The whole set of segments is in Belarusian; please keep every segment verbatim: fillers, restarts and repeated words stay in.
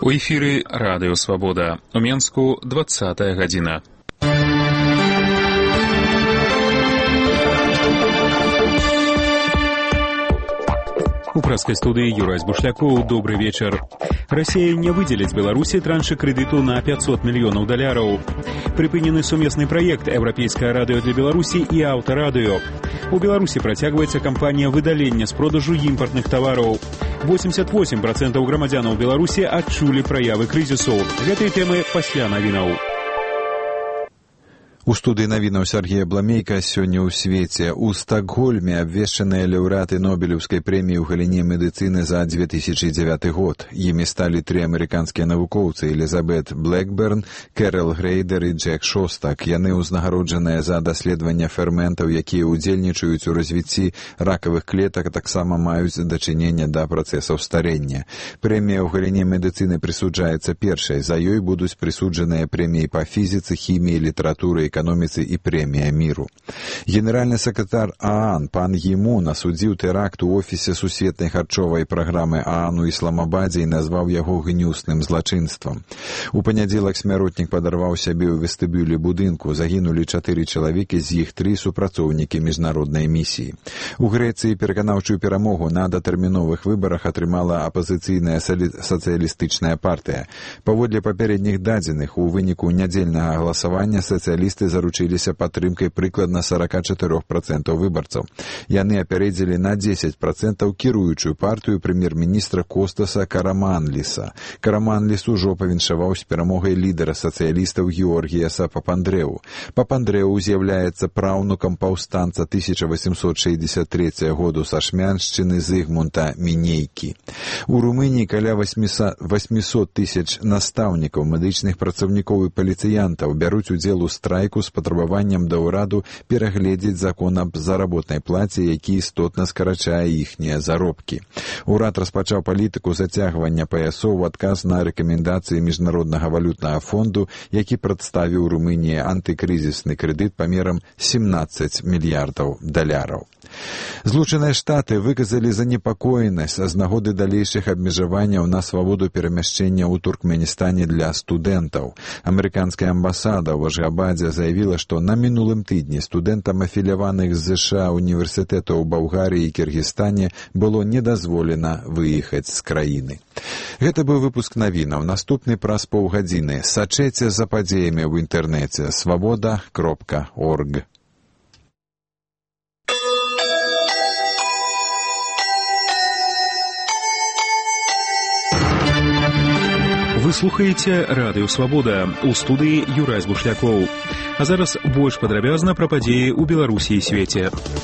У эфіры Радыё Свабода. У Менску двадцатая гадзіна. У праскай студыі Юрай Бушлякоў. Добры вечар. Расія не выдзеліць Беларусі траншы крэдыту на пятьсот мільёнаў даляраў. Прыпынены сумесны праект «Еўрапейскае радыё для Беларусі» і «Аўтарадыё». У Беларусі працягваецца кампанія выдалення з продажу імпартных тавараў. восемьдесят восемь процентов грамадзянаў Беларусі адчулі праявы крызісу. Гэтыя тэмы пасля навінаў. У студыі навінаў Сергея Бламейка. Сёння ў свеце. У Стакгольме абвешчаныя лаўрэаты Нобелеўскай прэміі ў галіне медыцыны за две тысячи девятый год. Імі сталі тры амерыканскія навукоўцы: Элізабет Блэкберн, Кэрол Грейдер і Джек Шостак. Яны ўзнагароджаныя за даследаванне ферментаў, якія ўдзельнічаюць у развіцці ракавых клетак, а таксама маюць дачыненне да працэсаў старэння. Прэмія ў галіне медыцыны прысуджаецца першай. За ёй будуць прысуджаныя прэміі па фізіцы, хіміі, літаратуры, эканоміцы і прэмія міру. Генеральны сакратар ААН пан Гі Мун асудзіў тэракт у офісе сусветнай харчовай праграмы ААН у Ісламабадзе і назваў яго гнюсным злачынствам. У панядзелак смяротнік падарваў сябе ў вестыбюлі будынку. Загінулі чатыры чалавекі, з іх тры супрацоўнікі міжнароднай місіі. У Грэцыі пераканаўчую перамогу на датэрміновых выбарах атрымала апазіцыйная сацыялістычная партыя. Паводле папярэдніх дадзеных, у выніку нядзельнага галасавання сацыялісты заручыліся падтрымкай прыкладна сорок четыре проценты выбарцаў. Яны апярэдзілі на десять процентов кіруючую партыю прэм'ер-міністра Костаса Караманліса. Караманліс ужо павіншаваў з перамогай лідара сацыялістаў Георгіяса Папандрэу. Папандрэу з'яўляецца праўнукам паўстанца тысяча восемьсот шестьдесят третьего году са Шмяншчыны Зыгмунта Мінейкі. У Румыніі каля восемьсот тысяч настаўнікаў, медычных працаўнікоў і паліцыянтаў бяруць удзел у страйку з патрабаваннем да ўраду перагледзець закон аб заработнай плаце, які істотна скарачае іхнія заробкі. Урад распачаў палітыку зацягвання паясоў у адказ на рэкамендацыі Міжнароднага валютнага фонду, які прадставіў Румыніі антыкрызісны крэдыт памерам семнадцать мільярдаў даляраў. Злучаныя Штаты выказалі занепакоенасць з нагоды далейшых абмежаванняў на свабоду перамяшчэння ў Туркменістане для студэнтаў. Амерыканская амбасада ў Ашгабадзе заявіла, што на мінулым тыдні студэнтам афіляваных з ЗША універсітэтаў у Балгарыі і Кіргізстане было не дазволена выехаць з краіны. Гэта быў выпуск навінаў. Наступны праз паўгадзіны. Сачэце за падзеямі ў інтэрнэце свабода кропка орг. Вы слухаеце Радыё Свабода. У студыі Юрай Бушлякоў. А зараз больш падрабязна пра падзеі ў Беларусі і свеце.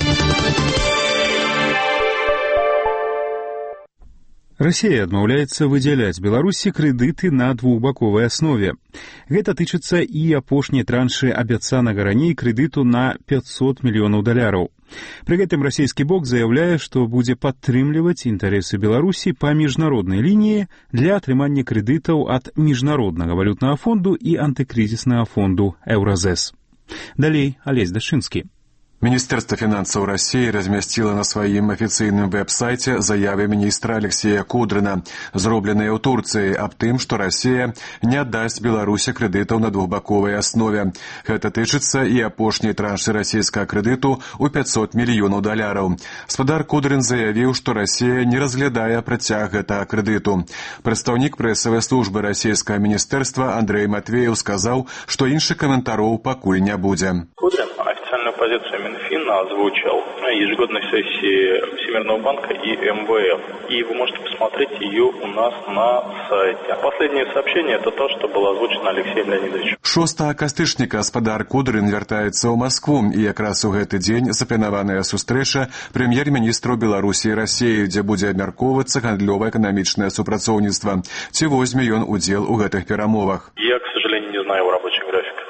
Расія адмаўляецца выдзяляць Беларусі крэдыты на двухбаковай аснове. Гэта тычыцца і апошняй траншы абяцанага раней крэдыту на пятьсот мільёнаў даляраў. Пры гэтым расійскі бок заяўляе, што будзе падтрымліваць інтарэсы Беларусі па міжнароднай лініі для атрымання крэдытаў ад Міжнароднага валютнага фонду і антыкрызіснага фонду «Еўразэс». Далей Алесь Дашчынскі. Міністэрства фінансаў Расіі размясціла на сваім афіцыйным вэб-сайце заявы міністра Алексея Кудрына, зробленыя ў Турцыі, аб тым, што Расія не аддасць Беларусі крэдытаў на двухбаковай аснове. Гэта тычыцца і апошняй траншы расійскага крэдыту ў пятьсот мільёнаў даляраў. Спадар Кудрын заявіў, што Расія не разглядае працяг гэтага крэдыту. Прадстаўнік прэсавай службы расійскага міністэрства Андрей Матвеев сказаў, што іншых каментароў пакуль не будзе. Кудрин официальную позицию Минфина озвучил на ежегодной сессии Всемирного банка и эм вэ эф. И вы можете посмотреть ее у нас на сайте. Последнее сообщение – это то, что было озвучено Алексеем Леонидовичем. шостага кастрычніка спадар Кудрын вяртаецца ў Маскву, і якраз у гэты дзень запланаваная сустрэча прэм'ер-міністраў Беларусі і Расіі, дзе будзе абмяркоўвацца гандлёва-эканамічнае супрацоўніцтва. Ці возьме ён удзел у гэтых перамовах? Я, к сожалению, не знаю его рабочий график.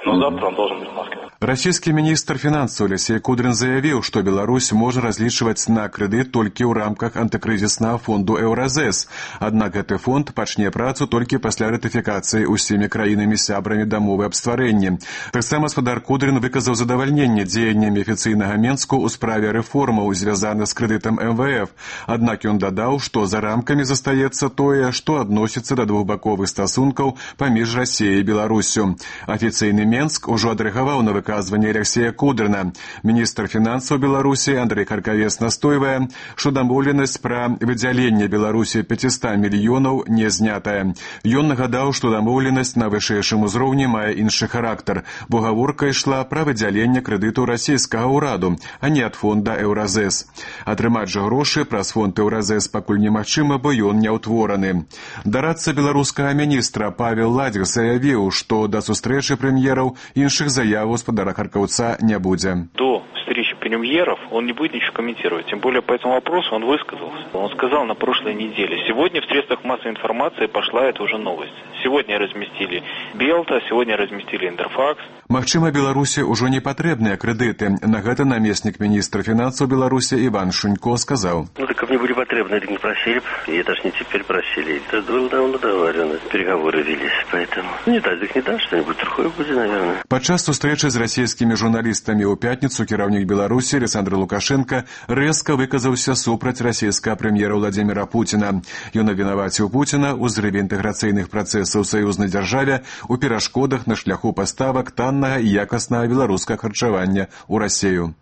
но завтра он должен быть в Москве. Расійскі міністр фінансаў Алексей Кудрин заявіў, што Беларусь можа разлічваць на крэдыт толькі ў рамках антыкрызіснага фонду Еўразэс. Аднак гэты фонд пачне працу толькі пасля ратыфікацыі ўсімі краінамі-сябрамі дамовы аб стварэнні. Таксама гаспадар Кудрин выказаў задавальненне дзеяннямі афіцыйнага Менску ў справе рэформаў, звязаных з крэдытам эм вэ эф. Аднак ён дадаў, што за рамкамі застаецца тое, што адносіцца да двухбаковых стасункаў паміж Расіяй і Беларусю. Афіцыйны Менск ужо адрэагаваў на выказванне Алексея Кудрина. Міністр фінансаў Беларусі Андрей Каркавец настойвае, што дамоўленасць пра выдзяленне Беларусі пятьсот мільёнаў не знятая. Ён нагадаў, што дамоўленасць на вышэйшым узроўні мае іншы характар, бо гаворка ішла пра выдзяленне крэдыту расійскага ўраду, а не ад фонда Еўразэс. Атрымаць жа грошы праз фонд Еўразэс пакуль немагчыма, бо ён не ўтвораны. Дарадца беларускага міністра Павел Ладзік заявіў, што да сустрэчы прэм'ераў іншых заяваў гаспадара Каркаўца не будзе. До встречи премьеров он не будет ничего комментировать. Тем более по этому вопросу он высказался. Он сказал на прошлой неделе. Сегодня в средствах массовой информации пошла эта уже новость. Сегодня разместили Белта, сегодня разместили Интерфакс. Магчыма, Беларусі ўжо не патрэбныя крэдыты. На гэта намеснік міністра фінансаў Беларусі Иван Шунько сказал. Ну так как мне были потребны, так не просили. И это ж не теперь просили. Это было давно договорено. Переговоры велись, поэтому не дать, так не дать, что-нибудь другое будет, наверное. Падчас сустрэчы з расійскімі журналістамі ў пятніцу кіраўнік Беларусі Александр Лукашенко рэзка выказаўся супраць расійскага прэм'ера Владимира Путина. Ён абвінаваціў Путина ў зрыве інтэграцыйных працэсаў у саюзнай дзяржаве, у перашкодах на шляху паставак таннага і якаснага беларускага харчавання ў Расію.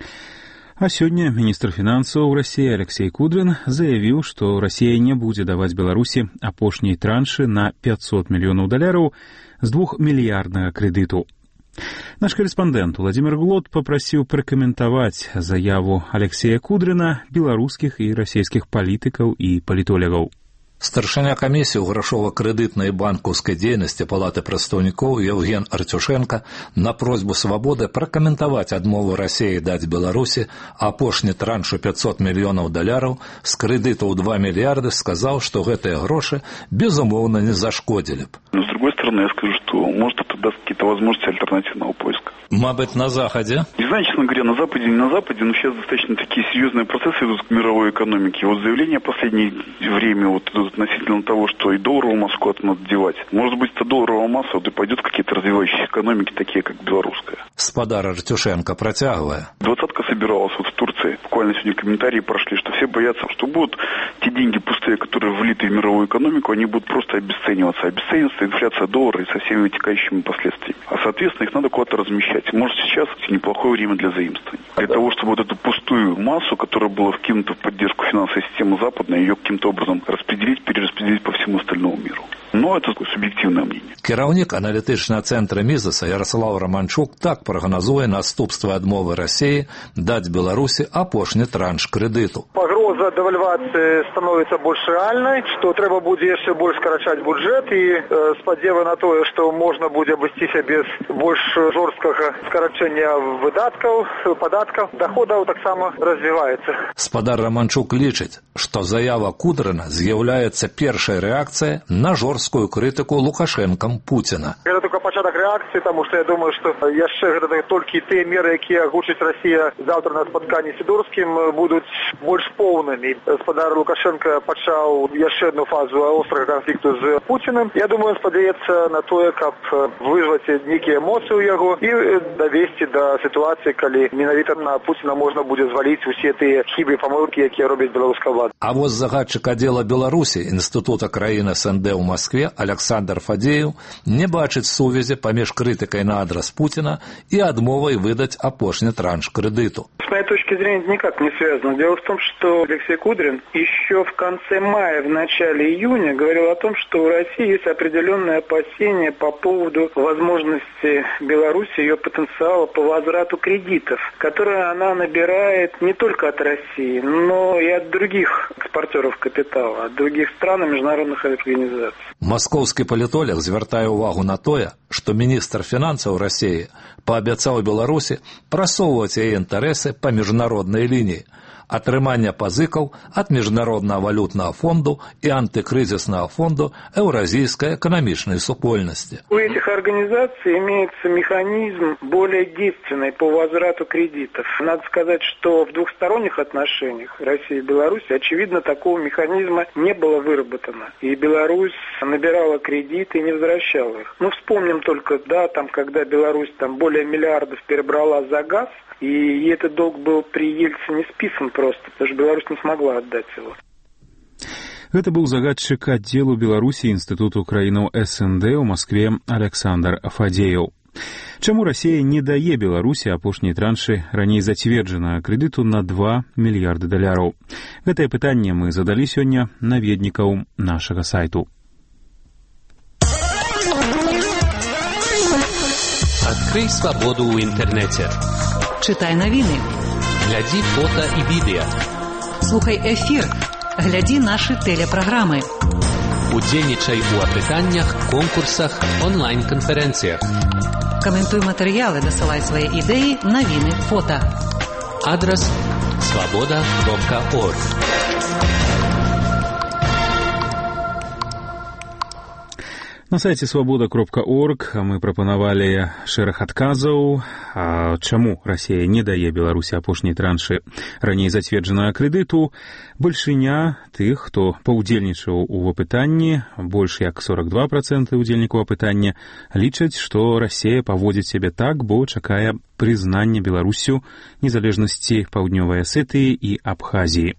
А сёння міністр фінансаў Расіі Алексей Кудрин заявіў, што Расія не будзе даваць Беларусі апошняй траншы на пятьсот мільёнаў даляраў з двухмільярднага крэдыту. Наш карэспандэнт Владимир Глот папрасіў пракаментаваць заяву Алексея Кудрина беларускіх і расійскіх палітыкаў і палітолягаў. Старшыня камісіі ў грашова-крэдытнай банкаўскай дзейнасці Палаты прадстаўнікоў Евген Артюшенко на просьбу «Свабоды» пракаментаваць адмову Расіі даць Беларусі апошні транш у пятьсот мільёнаў даляраў з крэдыту ў два мільярды сказаў, што гэтыя грошы безумоўна не зашкодзілі б. Но с другой стороны, я скажу, что может это даст какие-то возможности альтернативного поиска. Мабыть, на Западе? Не знаю, честно говоря, на Западе, не на Западе, но сейчас достаточно такие серьезные процессы идут в мировой экономике. Вот заявления в последнее время вот идут относительно того, что и долларовую массу куда-то надо девать. Может быть, эта долларовая масса вот и пойдет в какие-то развивающиеся экономики, такие как белорусская. Спадар Артюшенко протягивая. Двадцатка собиралась вот в Турции. Буквально сегодня комментарии прошли, что все боятся, что будут те деньги пустые, которые влиты в мировую экономику, они будут просто обесцениваться. Обесцениваться инфляция доллара и со всеми вытекающими последствиями. А, соответственно, их надо куда-то размещать. Может, сейчас неплохое время для заимствований. Для того, чтобы вот эту пустую массу, которая была вкинута в поддержку финансовой системы западной, ее каким-то образом распределить, перераспределить по всему остальному миру. Но это субъективное мнение. Кіраўнік аналітычнага цэнтра Мізаса Ярослав Романчук так прагназуе наступствы адмовы Расіі даць Беларусі апошні транш крэдыту. Пагроза дэвальвацыі становіцца больш рэальнай, што трэба будзе яшчэ больш скарачаць бюджэт і э, спадзева на тое, што можна будзе абысціся без больш жорсткага скарачэння выдаткаў, падаткаў, даходаў таксама развіваецца. Спадар Романчук лічыць, што заява Кудрина з'яўляецца першай рэакцыяй на жорсткую крытыку Лукашэнкам Пуціна. Гэта только пачатак рэакцыі, таму што я думаю, што яшчэ гэта толькі тыя меры, якія агучыць Расія заўтра на спатканні сідорскім, будуць больш поўнымі. Спадар Лукашенко пачаў яшчэ адну фазу острага канфлікту з Пуцінам. Я думаю, он спадзяецца на тое, каб вызваць нейкія эмоцыі ў яго і давесці да сітуацыі, калі менавіта на Пуціна можна будзе зваліць усе тыя хібы і памылкі, якія робіць беларуская ўлада. А вось загадчык аддзела Беларусі Інстытута краін эс эн дэ ў Маскве Александр Фадеев не бачыць сувязі паміж крытыкай на адрас Путина и адмовой выдать апошні транш кредиту. С моей точки зрения, это никак не связано. Дело в том, что Алексей Кудрин еще в конце мая, в начале июня говорил о том, что у России есть определенные опасения по поводу возможности Беларуси, ее потенциала по возврату кредитов, которые она набирает не только от России, но и от других экспортеров капитала, от других стран и международных организаций. Московский политолог звяртае увагу на тое, што міністр фінансаў Расіі паабяцаў Беларусі прасоўваць яе інтарэсы па міжнароднай лініі, атрымання пазыкаў ад міжнароднага валютнага фонду і антыкрызіснага фонду Еўразійскай эканамічнай супольнасці. У этих организаций имеется механизм более действенный по возврату кредитов. Надо сказать, что в двухсторонних отношениях России и Беларуси, очевидно, такого механизма не было выработано. И Беларусь набирала кредиты и не возвращала их. Ну, вспомним только, да, там, когда Беларусь там более миллиардов перебрала за газ, и этот долг был при Ельцине списан просто, потому что Беларусь не смогла отдать его. Гэта быў загадчык аддзелу Беларусі Інстытуту краінаў эс эн дэ ў Маскве Александр Фадзеяў. Чаму Расія не дае Беларусі апошняй траншы раней зацверджанага крэдыту на два мільярды даляраў? Гэтае пытанне мы задалі сёння наведнікаў нашага сайту. Открой свободу в интернете. Читай новины. Гляди фото и видео. Слухай эфир. Гляди наши телепрограммы. Удзельнічай у апытаннях, конкурсах, онлайн-конференциях. Комментуй материалы, досылай свои идеи, новины, фото. Адрес свобода кропка орг. На сайце свабода кропка орг мы прапанавалі шэраг адказаў, а чаму Расія не дае Беларусі апошняй траншы раней зацверджанага крэдыту. Большыня тых, хто паўдзельнічаў у апытанні, больш як сорок два проценты удзельнікаў апытання, лічаць, што Расія паводзіць сябе так, бо чакае прызнання Беларусю незалежнасці Паўднёвай Асетыі і Абхазіі.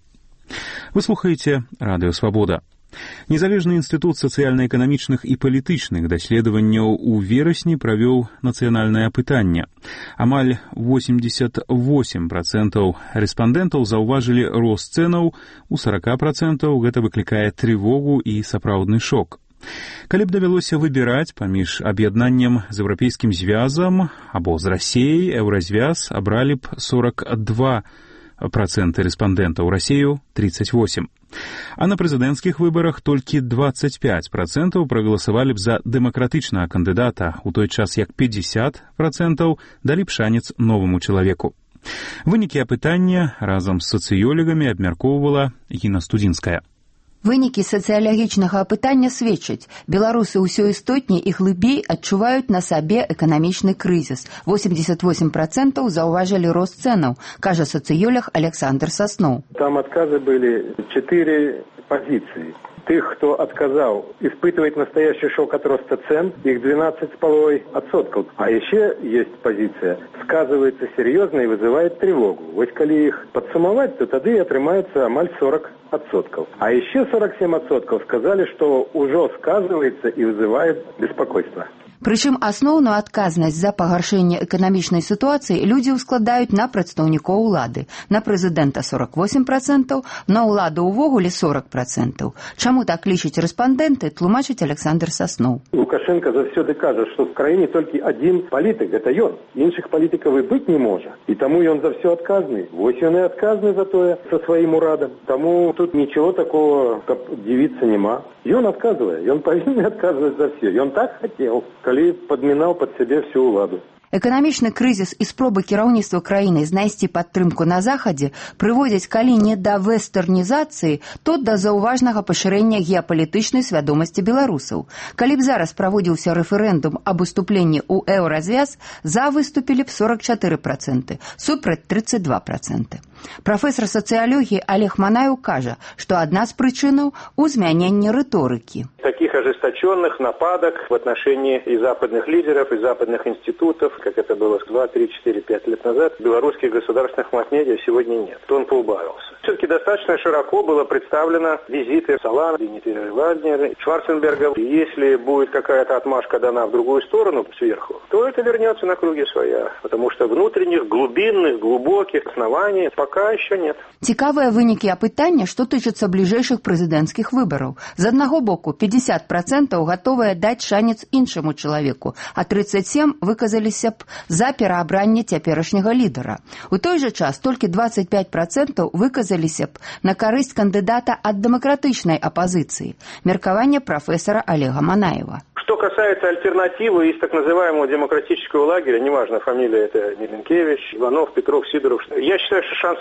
Вы слухаеце Радыё Свабода. Незалежны інстытут сацыяльна-эканамічных і палітычных даследаванняў у верасні правёў нацыянальнае апытанне. Амаль восемьдесят восемь процентов рэспандэнтаў заўважылі рост цэнаў, у сорок процентов гэта выклікае трывогу і сапраўдны шок. Калі б давялося выбіраць паміж аб'яднаннем з еўрапейскім звязам або з Расіяй, еўразвяз абралі б сорок два процента рэспандэнтаў, Расію тридцать восемь. А на прэзідэнцкіх выбарах толькі двадцать пять процентов прагаласавалі б за дэмакратычнага кандыдата, у той час як пятьдесят процентов далі б шанец новаму чалавеку. Вынікі апытання разам з сацыёлагамі абмяркоўвала Гіна Студзінская. Вынікі сацыялагічнага апытання сведчаць, беларусы ўсё істотней і глыбей адчуваюць на сабе эканамічны крызіс. восемьдесят восемь процентов заўважылі рост цэнаў, кажа сацыёлог Александр Сасноў. Там отказы были четыре позиции. Тех, кто отказал испытывать настоящий шок от роста цен, их двенадцать с половиной процентов. А еще есть позиция, сказывается серьезно и вызывает тревогу. Вот коли их подсумовать, то тогда и отрымается амаль сорок процентов. А еще сорок семь процентов сказали, что уже сказывается и вызывает беспокойство. Прычым асноўную адказнасць за пагаршэнне эканамічнай сітуацыі людзі ўскладаюць на прадстаўнікоў улады. На прэзідэнта сорок восемь процентов, на ўладу ўвогуле сорок процентов. Чаму так лічаць рэспандэнты, тлумачыць Александр Сасноў. Лукашенко заўсёды кажа, што в краіне толькі адзін палітык, гэта ён. Іншых палітыкаў і быць не можа. І таму ён за все адказны. Вось ён і адказны за тое со сваім урадам. Таму тут нічого такого, каб дзівіцца, нема. Ён адказвае, ён павінен адказваць за все. Ён так хацеў, калі падмінаў пад сябе всю ўладу. Эканамічны крызіс і спробы кіраўніцтва краіны знайсці падтрымку на захадзе прыводзяць калі не да вестэрнізацыі, то да заўважнага пашырэння геапалітычнай свядомасці беларусаў. Калі б зараз праводзіўся рэферэндум аб уступленні ў еўразвяз, за выступілі б сорок четыре процента, супраць тридцать два процента. Прафесор сацыялогіі Олег Манаев кажа, што адна з прычынаў у змяненні рыторыкі. Таких ожесточенных нападок в отношении и западных лидеров, и западных институтов, как это было два, три, четыре, пять лет назад, белорусских государственных масс-медиа сегодня нет. Он поубавился. Все-таки достаточно широко было представлено визиты Солана, Дмитрия Вагнера, Шварценберга. И если будет какая-то отмашка дана в другую сторону, сверху, то это вернется на круги своя. Потому что внутренних, глубинных, глубоких оснований пока еще нет. Цікавыя вынікі апытання, што тычыцца бліжэйшых прэзідэнцкіх выбараў. З аднаго боку, пятьдесят процентов гатовыя даць шанец іншаму чалавеку, а тридцать семь выказаліся б за пераабранне цяперашняга лідара. У той жа час толькі двадцать пять процентов выказаліся б на карысць кандыдата ад дэмакратычнай апазіцыі. Меркаванне прафесора Олега Манаева. Что касается альтернативы из так называемого демократического лагеря, неважно, фамилия это Миленкевич, Иванов, Петров, Сидоров, я считаю, что шансы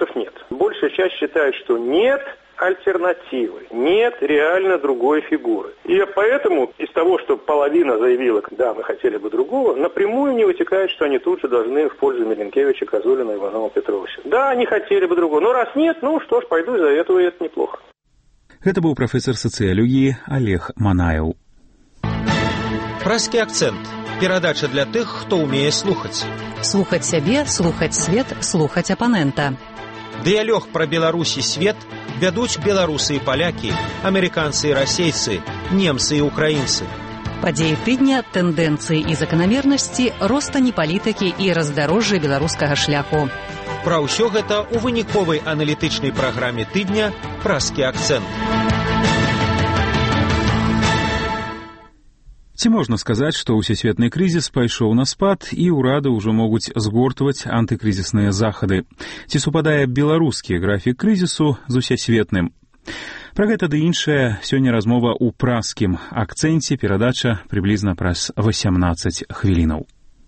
шансов нет. Большая часть считает, что нет альтернативы, нет реально другой фигуры. И поэтому из того, что половина заявила, да, мы хотели бы другого, напрямую не вытекает, что они тут же должны в пользу Миленкевича, Козулина, Иванова, Петровича. Да, они хотели бы другого, но раз нет, ну что ж, пойду за этого, и это неплохо. Это быў прафесар сацыялогіі Олег Манаеў. Пражскі акцэнт. Перадача для тых, хто ўмее слухаць. Слухаць сябе, слухаць свет, слухаць апанента. Дыялог пра Беларусь і свет вядуць беларусы і палякі, амерыканцы і расейцы, немцы і украінцы. Падзеі тыдня, тэндэнцыі і заканамернасці, ростані палітыкі і раздарожжа беларускага шляху. Пра ўсё гэта ў выніковай аналітычнай праграме тыдня «Пражскі акцэнт». Ці можна сказаць, што ўсесветны крызіс пайшоў на спад і ўрады ўжо могуць згортваць антыкрызісныя захады? Ці супадае беларускі графік крызісу з усесветным? Пра гэта ды іншае сёння размова ў пражскім акцэнце, перадача прыблізна праз васямнаццаць хвілінаў.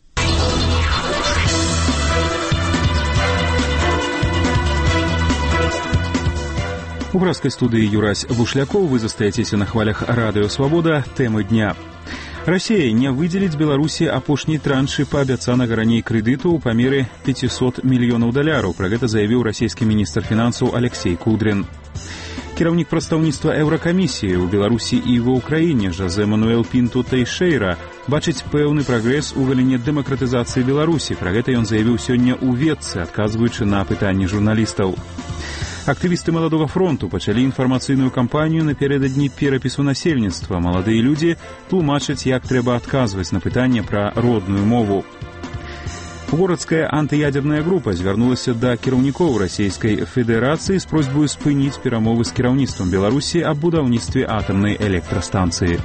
У пражскай студыі Юрась Бушлякоў вы застаецеся на хвалях радыё «Свабода». Тэмы дня. Расія не выдзеліць Беларусі апошняй траншы паабяцанага раней крэдыту ў памеры пятьсот мільёнаў даляраў. Пра гэта заявіў расійскі міністр фінансаў Алексей Кудрин. Кіраўнік прадстаўніцтва Еўракамісіі ў Беларусі і ва ўкраіне Жозе Мануэл Пінту Тэйшэйра бачыць пэўны прагрэс у галіне дэмакратызацыі Беларусі. Пра гэта ён заявіў сёння ў Ветцы, адказваючы на пытанні журналістаў. Актывісты Маладога фронту пачалі інфармацыйную кампанію напярэдадні перапісу насельніцтва. Маладыя людзі тлумачаць, як трэба адказваць на пытанне пра родную мову. Городская антыядерная група звярнулася да кіраўнікоў Расійскай Федэрацыі з просьбаю спыніць перамовы з кіраўніцтвам Беларусі аб будаўніцтве атамнай электрастанцыі.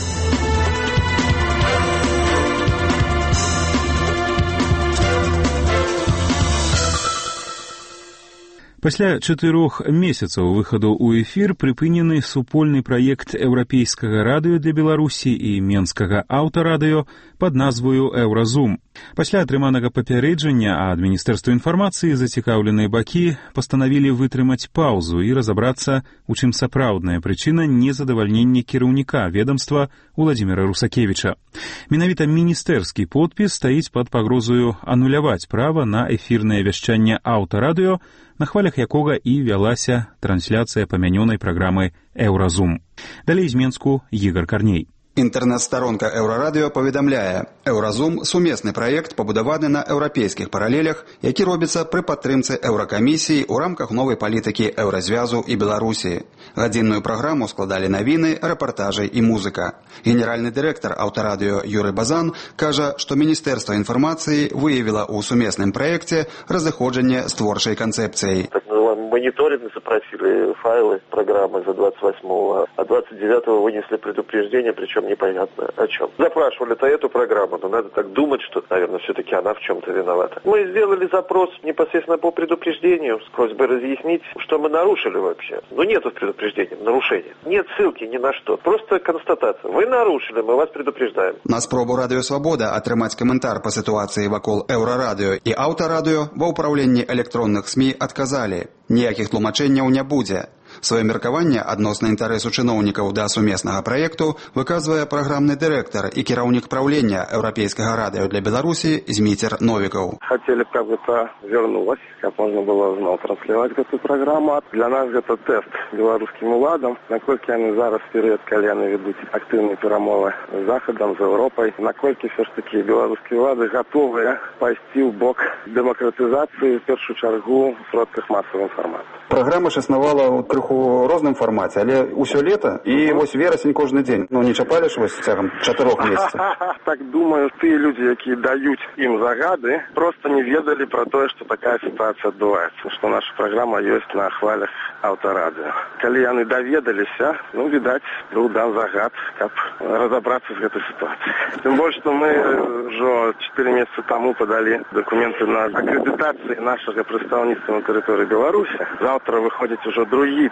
Пасля чатырох месяцаў выхаду ў эфір прыпынены супольны праект еўрапейскага радыё для Беларусі і менскага аўтарадыё пад назваю «Еўразум». Пасля атрыманага папярэджання ад Міністэрства інфармацыі зацікаўленыя бакі пастанавілі вытрымаць паўзу і разабрацца, у чым сапраўдная прычына незадавальнення кіраўніка ведамства Уладзіміра Русакевіча. Менавіта міністэрскі подпіс стаіць пад пагрозаю ануляваць права на эфірнае вяшчанне аўтарадыё, на хвалях якога і вялася трансляцыя памянёнай праграмы «Еўразум». Далей з Менску Ігор Карней. Інтэрнэт-старонка Еўрарадыё паведамляе, «Еўразум» – сумесны праект, пабудаваны на еўрапейскіх паралелях, які робіцца пры падтрымцы Еўракамісіі ў рамках новай палітыкі Еўразвязу і Беларусі. Гадзінную праграму складалі навіны, рэпартажы і музыка. Генеральны дырэктар аўтарадыё Юрый Базан кажа, што Міністэрства інфармацыі выявіла ў сумесным праекце разыходжанне з творчай канцэпцыяй. Мониторинг запросили файлы программы за двадцать восьмого, а двадцать девятого вынесли предупреждение, причем непонятно о чем. Запрашивали-то эту программу, но надо так думать, что, наверное, все-таки она в чем-то виновата. Мы сделали запрос непосредственно по предупреждению с просьбой разъяснить, что мы нарушили вообще. Но нету предупреждения, нарушения. Нет ссылки ни на что. Просто констатация. Вы нарушили, мы вас предупреждаем. На спробу Радыё Свабода атрымаць каментар па сітуацыі вакол Еўрарадыё і аўтарадыё ва ўпраўленні электронных СМІ адказалі. Ніякіх тлумачэнняў не будзе. Сваё меркаванне адносна інтарэсу чыноўнікаў да сумеснага праекту выказвае праграмны дырэктар і кіраўнік праўлення Еўрапейскага радыё для Беларусі Зміцер Новікаў. Хотели, как бы это вернулось, как можно было зноў транслировать эту программу. Для нас это тест беларускім уладам, наколькі яны зараз перыяд, калі яны ведуць актыўныя перамовы з Захадам, з Еўропай, наколькі все ж таки беларускія улады гатовыя пайсці ў бок дэмакратызацыі, в першую чаргу в сродках масавай інфармацыі. Праграма ж існавала ў крыху розным фармаце, але ўсё лета і вось верасень кожны дзень. Ну не чапалі ж вось цягам чатырох месяцаў. Так думаю, тыя людзі, якія даюць ім загады, просто не ведалі пра тое, што такая сітуацыя адбываецца, што наша праграма ёсць на хвалях аўтарадыё. Калі яны даведаліся, ну, відаць, быў дан загад, каб разабрацца з гэтай сітуацыяй. Тым больш, што мы ўжо чатыры месяцы таму падалі дакументы на акрэдытацыю нашага прадстаўніцтва на тэрыторыі Беларусі. Завтра выходзіць ужо другі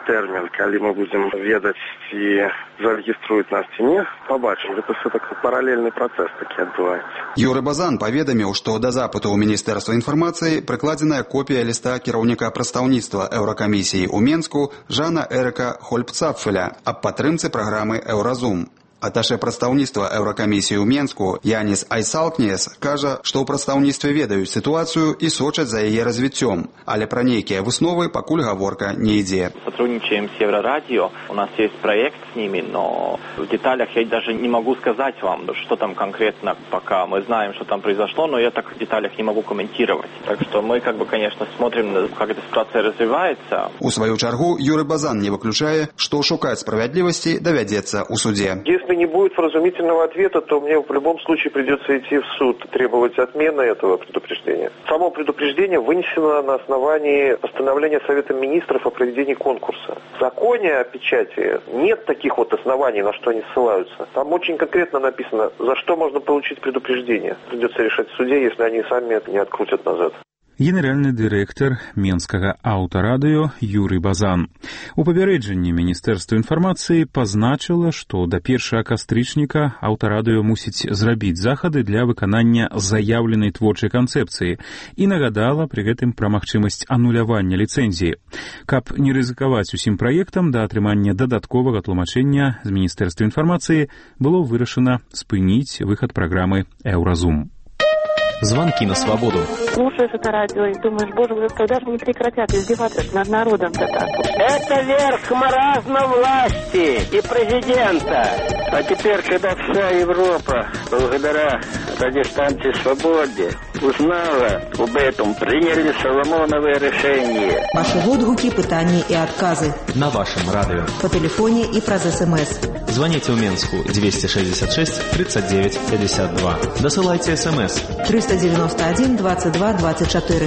тэрмін, калі мы будзем ведаць і зарэгіструюць нас ці не, пабачым. Гэта все так паралельны працэс такі адбываецца. Юры Базан паведаміў, што да запыту ў Міністэрства інфармацыі прыкладзеная копія ліста кіраўніка прадстаўніцтва Еўракамісіі ў Менску Жана Эрыка Хольпцапфеля аб падтрымцы праграмы «Еўразум». Аташе прадстаўніцтва Еўракамісіі ў Менску Янис Айсалкнес кажа, што ў прадстаўніцтве ведаюць сітуацыю і сочаць за яе развіццём, але пра нейкія высновы пакуль гаворка не ідзе. Сотрудничаем с Еврорадио, у нас есть проект с ними, но в деталях я даже не могу сказать вам, что там конкретно пока. Мы знаем, что там произошло, но я так в деталях не могу комментировать. Так что мы, как бы, конечно, смотрим, как эта ситуация развивается. У сваю чаргу Юры Базан не выключае, што шукаць справядлівасці давядзецца ў суде. Если не будет вразумительного ответа, то мне в любом случае придется идти в суд, требовать отмены этого предупреждения. Само предупреждение вынесено на основании постановления Совета Министров о проведении конкурса. В законе о печати нет таких вот оснований, на что они ссылаются. Там очень конкретно написано, за что можно получить предупреждение. Придется решать в суде, если они сами это не открутят назад. Генеральны дырэктар Менскага аўтарадыё Юрый Базан. У папярэджанні Міністэрства інфармацыі пазначыла, што да першага кастрычніка аўтарадыё мусіць зрабіць захады для выканання заяўленай творчай канцэпцыі і нагадала пры гэтым пра магчымасць анулявання ліцэнзіі. Каб не рызыкаваць усім праектам, да атрымання дадатковага тлумачэння з Міністэрства інфармацыі было вырашана спыніць выхад праграмы «Еўразум». Звонки на свободу. Слушаешь это радио и думаешь, боже мой, когда же не прекратят издеваться над народом-то так? Это верх маразма власти и президента. А теперь, когда вся Европа, благодаря радиостанции «Свободе», узнала об этом, приняли Соломоновое решение. Ваши отгуки, пытания и отказы. На вашем радио. По телефоне и про СМС. Звоните в Менску двести шестьдесят шесть тридцать девять пятьдесят два. Досылайте СМС. триста девяносто один двадцать два двадцать четыре.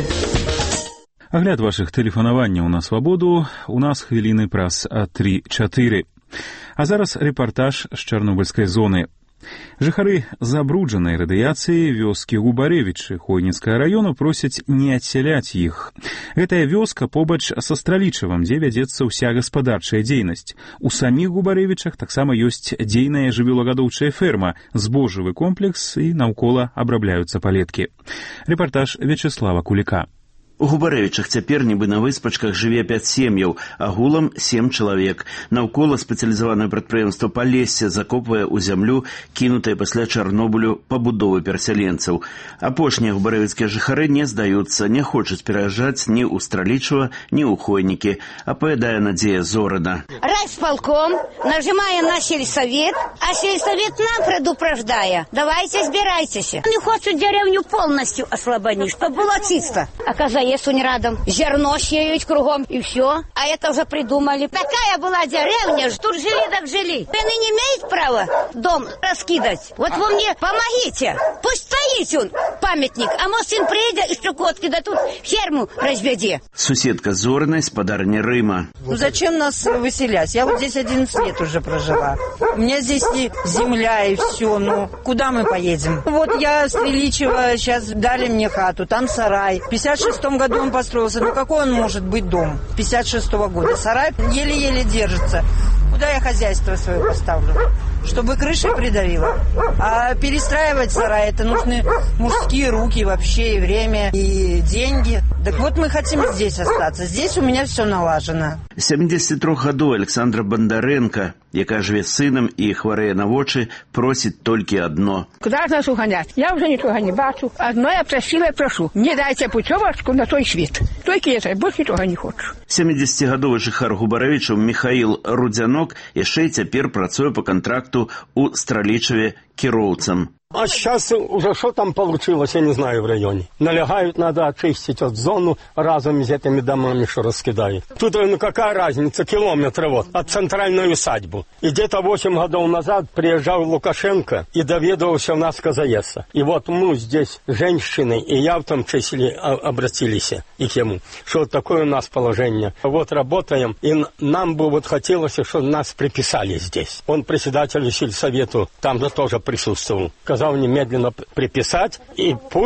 Агляд вашых тэлефанаванняў на свабоду у нас хвіліны праз тры-чатыры. А зараз рэпартаж з чарнобыльскай зоны. Жыхары забруджанай радыяцыі вёскі Губарэвічы Хойніцкага раёну просяць не адсяляць іх. Гэтая вёска побач са Стралічавам, дзе вядзецца ўся гаспадарчая дзейнасць. У саміх Губарэвічах таксама ёсць дзейная жывёлагадоўчая ферма, збожжавы комплекс і наўкола абрабляюцца палеткі. Рэпартаж Вячеслава Куліка. У Губарэвічах цяпер нібы на выспачках жыве пяць сем'яў, агулам сем чалавек. Наўкола спецыялізаванае прадпрыемства Палессе закопвае ў зямлю кінутыя пасля Чарнобылю пабудовы перасяленцаў. Апошнія губарэвіцкія жыхары не здаюцца, не хочуць пераязджаць ні ў Стралічава, ні ў Хойнікі, апавядае Надзея Зорина. Райсполком нажимае на сельсовет, а сельсовет нам предупреждая. Давайте збирайтесь. Они хотят деревню полностью ослабонить, чтобы было чисто. Оказывается, не рядом. Зерно сеют кругом, и все. А это уже придумали. Такая была деревня, тут жили так жили. Они не имеют права дом раскидать. Вот вы мне помогите. Пусть стоит он, памятник, а может сын приедет из Чукотки, да тут ферму разведи. Суседка Зориной с подарни Рыма. Ну зачем нас выселять? Я вот здесь одиннадцать лет уже прожила. У меня здесь и земля, и все. Ну, куда мы поедем? Вот я с Величева, сейчас дали мне хату, там сарай. В пятьдесят шестом году он построился. Ну какой он может быть дом? пятьдесят шестого года. Сарай еле-еле держится. Куда я хозяйство свое поставлю? Чтобы крыша придавила. А перестраивать сарай, это нужны мужские руки вообще, и время, и деньги. Так вот мы хотим здесь остаться. Здесь у меня все налажено. семьдесят три гадоў Александра Бондаренко, якая живе с сыном и хворее на вочи, просит только одно. Куда нас угонять? Я уже ничего не бачу. Одно я просила и прошу. Не дайте путевочку на той свет. Только это, больше ничего не хочу. семидесятигадовый жыхар Губарэвічаў Михаил Рудзянок яшчэ цяпер працуе по контракту у Стралічаве кіроўцам. А сейчас уже что там получилось, я не знаю, в районе. Налягают, надо очистить от зону разом с этими домами, что раскидают. Тут, ну какая разница, километр вот, от центральной усадьбы. И где-то восемь годов назад приезжал Лукашенко и доведывался в нас Казаеса. И вот мы здесь, женщины, и я в том числе, обратились и к нему, что вот такое у нас положение. Вот работаем, и нам бы вот хотелось, чтобы нас приписали здесь. Он председатель сельсовету там же тоже присутствовал. Сказал немедленно приписать, и пусть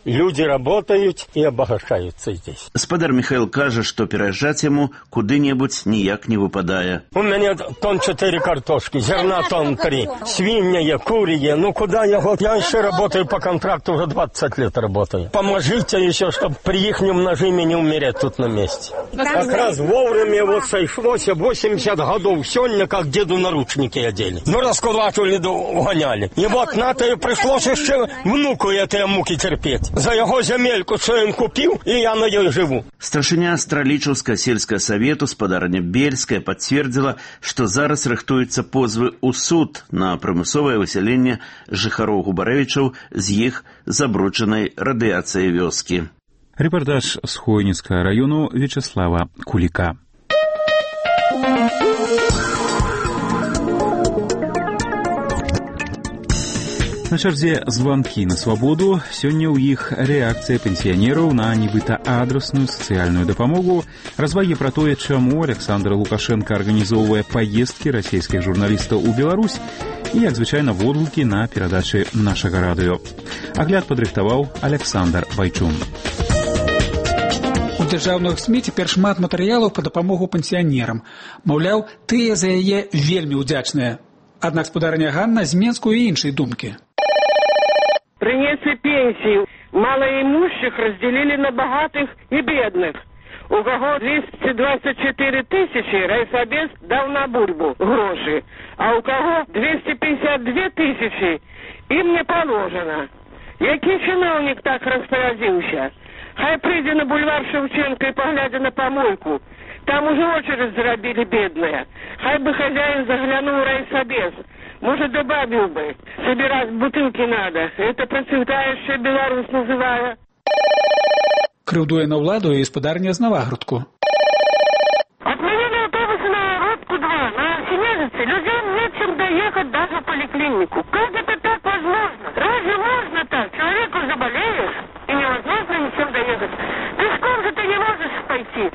Люди работают и обогащаются здесь. Спадар Михаил кажа, что переезжать ему куды-нибудь никак не выпадая. У меня тон четыре картошки, зерна тон три, свинья, курья. Ну куда я вот? Я еще работаю по контракту, уже двадцать лет работаю. Поможите еще, чтобы при ихнем нажиме не умереть тут на месте. Как раз вовремя вот сошлось, восемьдесят годов сегодня, как деду наручники одели. Ну раскулачивали, да угоняли. И вот на то и пришлось еще внуку этой муки терпеть. За его земельку, что он купил, и я на ней живу. Старшыня Стралічаўскага сельскага савету спадарня Бельская пацвердзіла, што зараз рыхтуюцца позвы ў суд на прымусовае высяленне жыхароў Губарэвічаў з іх забруджанай радыяцыяй вёскі. Репортаж з Хойніцкага району Вячеслава Кулика. На чарзе званкі на свабоду. Сёння ў іх рэакцыя пенсіянераў на нібыта адрасную сацыяльную дапамогу, развагі пра тое, чаму Александр Лукашенко арганізоўвае паездкі расійскіх журналістаў у Беларусь і, як звычайна, водгукі на перадачы нашага радыё. Агляд падрыхтаваў Александр Байчун. У дзяржаўных СМІ цяпер шмат матэрыялаў па дапамогу пенсіянерам. Маўляў, тыя за яе вельмі ўдзячныя. Аднак спадарня Ганна з Менску і іншай думкі. Принесли пенсию. Малоимущих разделили на богатых и бедных. У кого двести двадцать четыре тысячи райсобес дал на бульбу гроши, а у кого двести пятьдесят две тысячи им не положено. Який чиновник так распорядился? Хай прийде на бульвар Шевченко и поглядя на помойку. Там уже очередь заробили бедные. Хай бы хозяин заглянул в райсобес. Может, добавил бы. Собирать бутылки надо. Это процветающая Беларусь называю. Крыўдуе на ўладу і спадарня з Наваградку. Отменили автобусы на Рудку два, на Семежице. Людям нечем доехать даже в поликлинику. Как это так возможно? Разве можно так? Человеку заболеешь и невозможно ничем доехать. Пешком же ты не можешь пойти.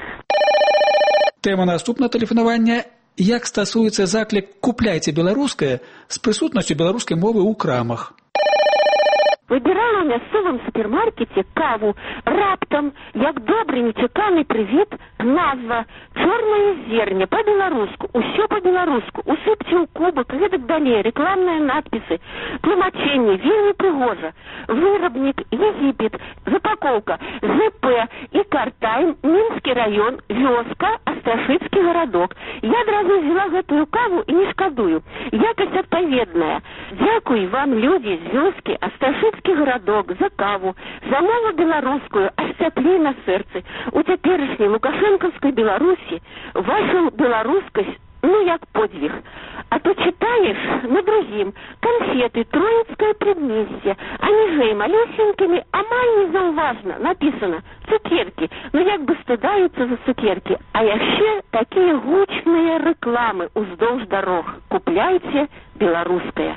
Тэма наступнага тэлефанавання. Як стасуецца заклік «Купляйце беларускае» з прысутнасцю беларускай мовы ў крамах. Выбирала ў мясцовым супермаркеце каву. Раптам, як добры нечаканы прывет, назва «Чорнае зерне» па-беларуску. Усё па-беларуску. Усыпце ў кубак, гэтак далей, рэкламныя надпісы, тлумачэнне, вельмі прыгожа. Вырабнік, Егіпет, запакоўка, ЗП і Картайм, Мінскі раён, вёска, Астрашыцкі гарадок. Я адразу взяла гэтую каву і не шкадую. Якасць адпаведная. Дзякуй вам, людзі з вёскі, Астрашыцкі гарадок, за каву, за мову беларускую, аж цяплей на сэрцы. У цяперашняй лукашэнкаўскай Беларусі вашу беларускасць, ну як подвиг. А то читаешь на другим конфеты Троицкое предместье, а ніжэй малюсенькими, амаль незаўважна написано цукерки. Ну як бы стыдаюцца за цукерки. А яшчэ такие гучныя рэкламы уздоўж дарог. Купляйте беларускае.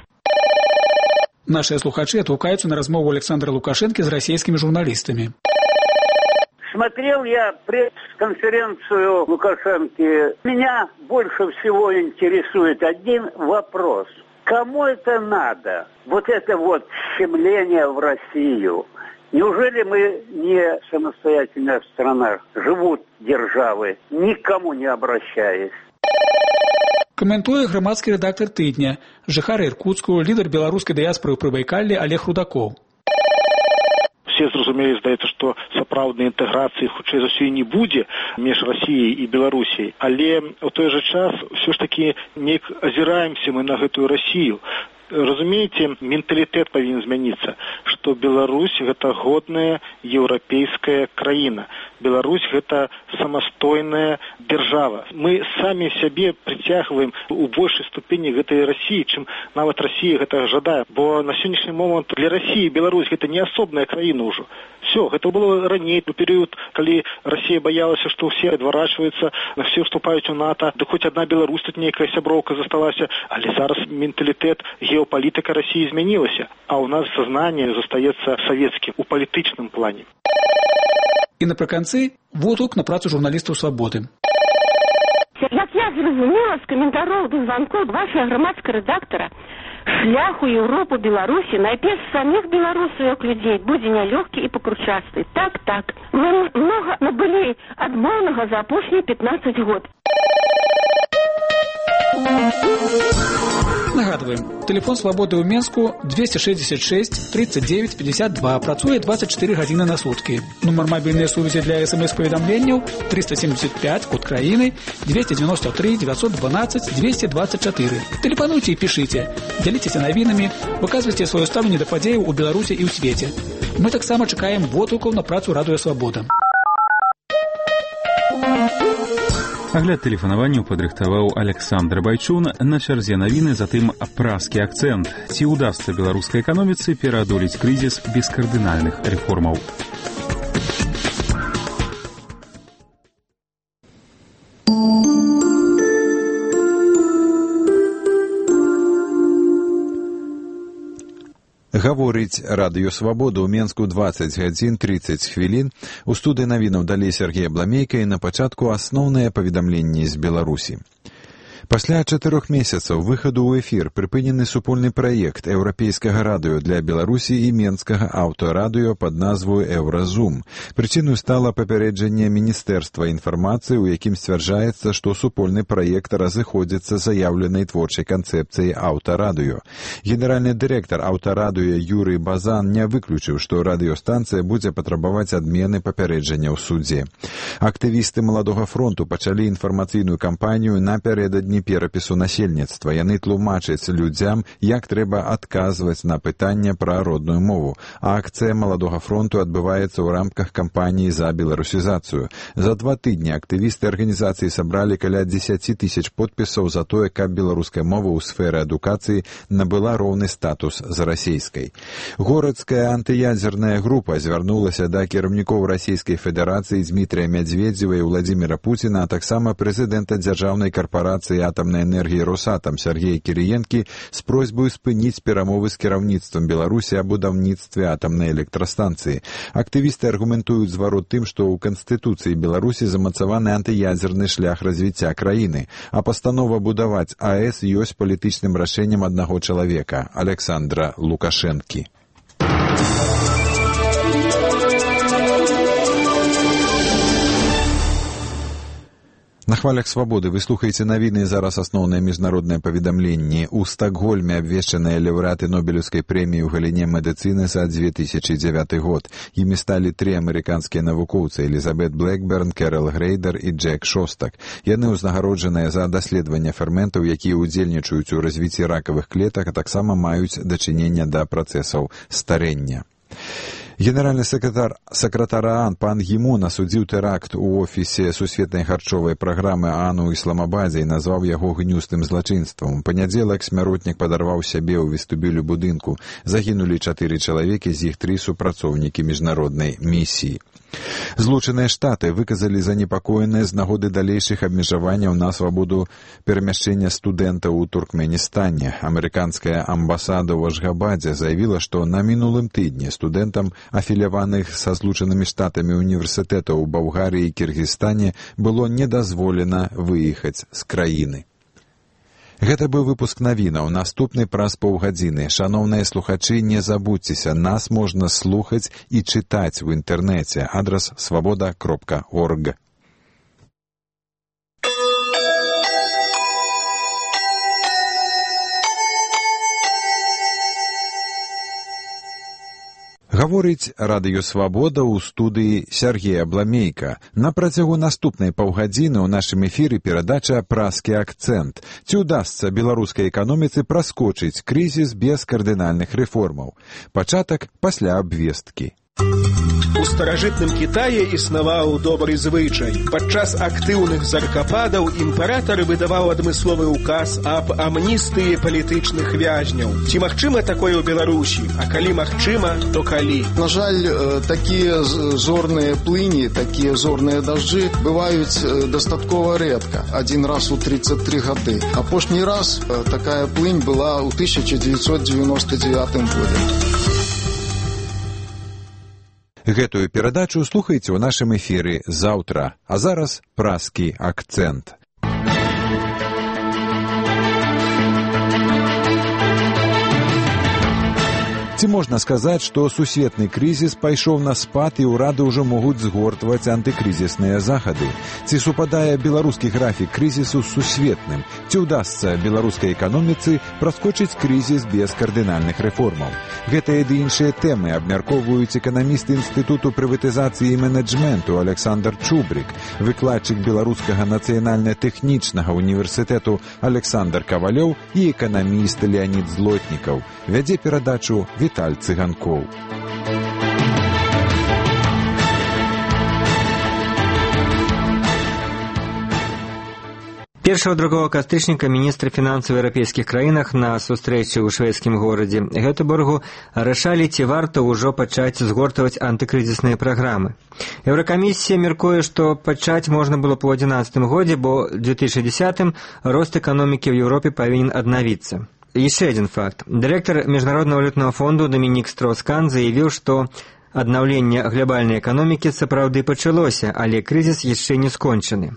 Наши слухачи отвлекаются на размову Александра Лукашенко с российскими журналистами. Смотрел я пресс-конференцию Лукашенко. Меня больше всего интересует один вопрос. Кому это надо? Вот это вот щемление в Россию. Неужели мы не самостоятельная страна? Живут державы, никому не обращаясь. Каментуе грамадскі рэдактар тыдня, жыхар Іркуцку, лідар беларускай дыяспоры ў Прыбайкаллі Олег Рудакоў. Все зразумелі, здаецца, што сапраўднай інтэграцыі хутчэй за ўсё і не будзе між Расіяй і Беларусіяй. Але ў той жа час ўсё ж такі неяк азіраемся мы на гэтую Расію. Разумееце, менталітэт павінен змяніцца, што Беларусь гэта годная еўрапейская краіна. Беларусь гэта самастойная дзяржава. Мы самі сябе прыцягваем у большай ступені гэтай Расіі, чым нават Расія гэта жадае. Бо на сённяшні момант для Расіі Беларусь гэта не асобная краіна ўжо. Все, гэта было раней, у перыяд, калі Расія баялася, што ўсе адварачваюцца, все вступаюць у НАТО, да хоць адна Беларусь тут нейкая сяброўка засталася, але зараз менталітэт геопалітыка Расіі змянілася, а ў нас сознание застаецца савецкім у палітычным плане. І напрыканцы водгук на працу журналістаў «Свабоды». Як я зразумела з каментароў да званкоў вашага грамадскага рэдактара, шлях у Европу Беларусі найперш самих беларусаў як людзей будзе нялёгкі і пакручасты. Так, так. Мы много набылі адмоўнага за апошнія пятнадцать год. Нагадываем, телефон «Свободы» ў Менску двести шестьдесят шесть тридцать девять пятьдесят два, працуе двадцать четыре гадзіны на сутки. Нумар мобильной сувязі для смс-паведамленняў триста семьдесят пять, код краіны, двести девяносто три девятьсот двенадцать двести двадцать четыре. Телефонуйте и пишите, дзяліцеся навінамі, выказвайце сваё стаўленне да падзеяў у Беларусі і ў свеце. Мы таксама чакаем водгукаў на працу радыё «Свабода». Агляд тэлефанаванняў падрыхтаваў Александр Байчун. На чарзе навіны, затым празкі акцэнт. Ці ўдасца беларускай эканоміцы пераадолець крызіс без кардынальных рэформаў? Гаворыць радыё «Свабода» ў Менску двадцать гадзін тридцать хвілін. У студыі навінаў далей Сергей Абламейка і на пачатку асноўныя паведамленні з Беларусі. Пасля чатырох месяцаў выхаду ў эфір прыпынены супольны праект еўрапейскага радыё для Беларусі і менскага аўтарадыё пад назву «Еўразум». Прычыною стала папярэджанне Міністэрства інфармацыі, у якім сцвярджаецца, што супольны праект разыходзіцца з заяўленай творчай канцэпцыяй аўтарадыё. Генеральны дырэктар аўтарадыё Юрый Базан не выключыў, што радыёстанцыя будзе патрабаваць адмены папярэджання ў судзе. Актывісты Маладога фронту пачалі інфармацыйную кампанію напярэдадні перапісу насельніцтва. Яны тлумачаць людзям, як трэба адказваць на пытанне пра родную мову. А акцыя Маладога фронту адбываецца ў рамках кампаніі за беларусізацыю. За два тыдні актывісты арганізацыі сабралі каля дзесяць тысяч подпісаў за тое, каб беларуская мова ў сферы адукацыі набыла роўны статус з расейскай. Городская антыядзерная група звярнулася да кіраўнікоў Расійскай Федэрацыі Дмітрия Медведзева і Владимира Путина, а таксама прэзідэнта дзяржаўнай карпорацыі атамнай энергіі «Росатам» Сергея Кірыенкі з просьбаю спыніць перамовы з кіраўніцтвам Беларусі аб будаўніцтве атамнай электрастанцыі. Актывісты аргументуюць зварот тым, што ў Канстытуцыі Беларусі замацаваны антыядзерны шлях развіцця краіны, а пастанова будаваць АЭС ёсць палітычным рашэннем аднаго чалавека – Александра Лукашэнкі. На хвалях «Свабоды» вы слухаеце навіны, зараз асноўныя міжнародныя паведамленні. У Стакгольме абвешчаныя лаўрэаты Нобелеўскай прэміі ў галіне медыцыны за две тысячи девятый год. Імі сталі тры амерыканскія навукоўцы – Элізабет Блэкберн, Кэрол Грейдер і Джек Шостак. Яны ўзнагароджаныя за даследаванне ферментаў, якія ўдзельнічаюць у развіцці ракавых клетак, а таксама маюць дачыненне да працэсаў старэння. Генеральны сакратар сакратар ААН пан Гі Мун асудзіў тэракт у офісе сусветнай харчовай праграмы ААН у Ісламабадзе і назваў яго гнюстым злачынствам. У панядзелак смяротнік падарваў сябе ў вестыбюлю будынку. Загінулі чатыры чалавекі, з іх тры супрацоўнікі міжнароднай місіі. Злучаныя Штаты выказалі занепакоеныя з нагоды далейшых абмежаванняў на свабоду перамяшчэння студэнтаў у Туркменістане. Амерыканская амбасада ў Ашгабадзе заявіла, што на мінулым тыдні студэнтам, афіляваных са Злучанымі Штатамі універсітэтаў у Балгарыі і Кіргізстане, было не дазволена выехаць з краіны. Гэта быў выпуск навінаў, наступны праз паўгадзіны. Шаноўныя слухачы, не забудзьцеся, нас можна слухаць і чытаць у інтэрнэце. Адрас свабода кропка орг. Гаворыць радыё «Свабода» ў студыі Сергей Абламейка. На працягу наступнай паўгадзіны ў нашым эфіры перадача «Празкі акцэнт». Ці ўдасца беларускай эканоміцы праскочыць крызіс без кардынальных рэформаў? Пачатак пасля абвесткі. У старажытным Кітаі існаваў добры звычай. Падчас актыўных заркападаў імператар выдаваў адмысловы ўказ аб амністыі палітычных вязняў. Ці магчыма такое ў Беларусі? А калі магчыма, то калі? На жаль, такія зорныя плыні, такія зорныя дажджы бываюць дастаткова рэдка. Адзін раз у тридцать три гады. Апошні раз такая плынь была ў тысяча девятьсот девяносто девятым годзе. Гэтую перадачу слухайце ў нашым эфіры заўтра. А зараз празкі акцэнт. Ці можна сказаць, што сусветны крызіс пайшоў на спад і ўрады ўжо могуць згортваць антыкрызісныя захады? Ці супадае беларускі графік крызісу з сусветным? Ці ўдасца беларускай эканоміцы праскочыць крызіс без кардынальных рэформаў? Гэтыя ды іншыя тэмы абмяркоўваюць эканамісты Інстытуту прыватызацыі і менеджменту Александр Чубрик, выкладчык Беларускага нацыянальна-тэхнічнага універсітэту Александр Кавалёў і эканаміст Леонид Злотнікаў. Вядзе перадачу Віталь Цыганкоў. Першага другого кастрычніка міністры фінансаў ў еўрапейскіх краінах на сустрэчы ў шведскім горадзе Гётэборгу рашалі, ці варта ўжо пачаць згортваць антыкрызісныя праграмы. Еўракамісія мяркуе, што пачаць можна было б у адзінаццатым годзе, бо ў две тысячи десятым рост эканомікі ў Еўропе павінен аднавіцца. Еще один факт. Директор Международного валютного фонда Доминик Строус-Кан заявил, что аднаўленне глобальнай эканомікі сапраўды пачалося, але крызіс яшчэ не скончаны.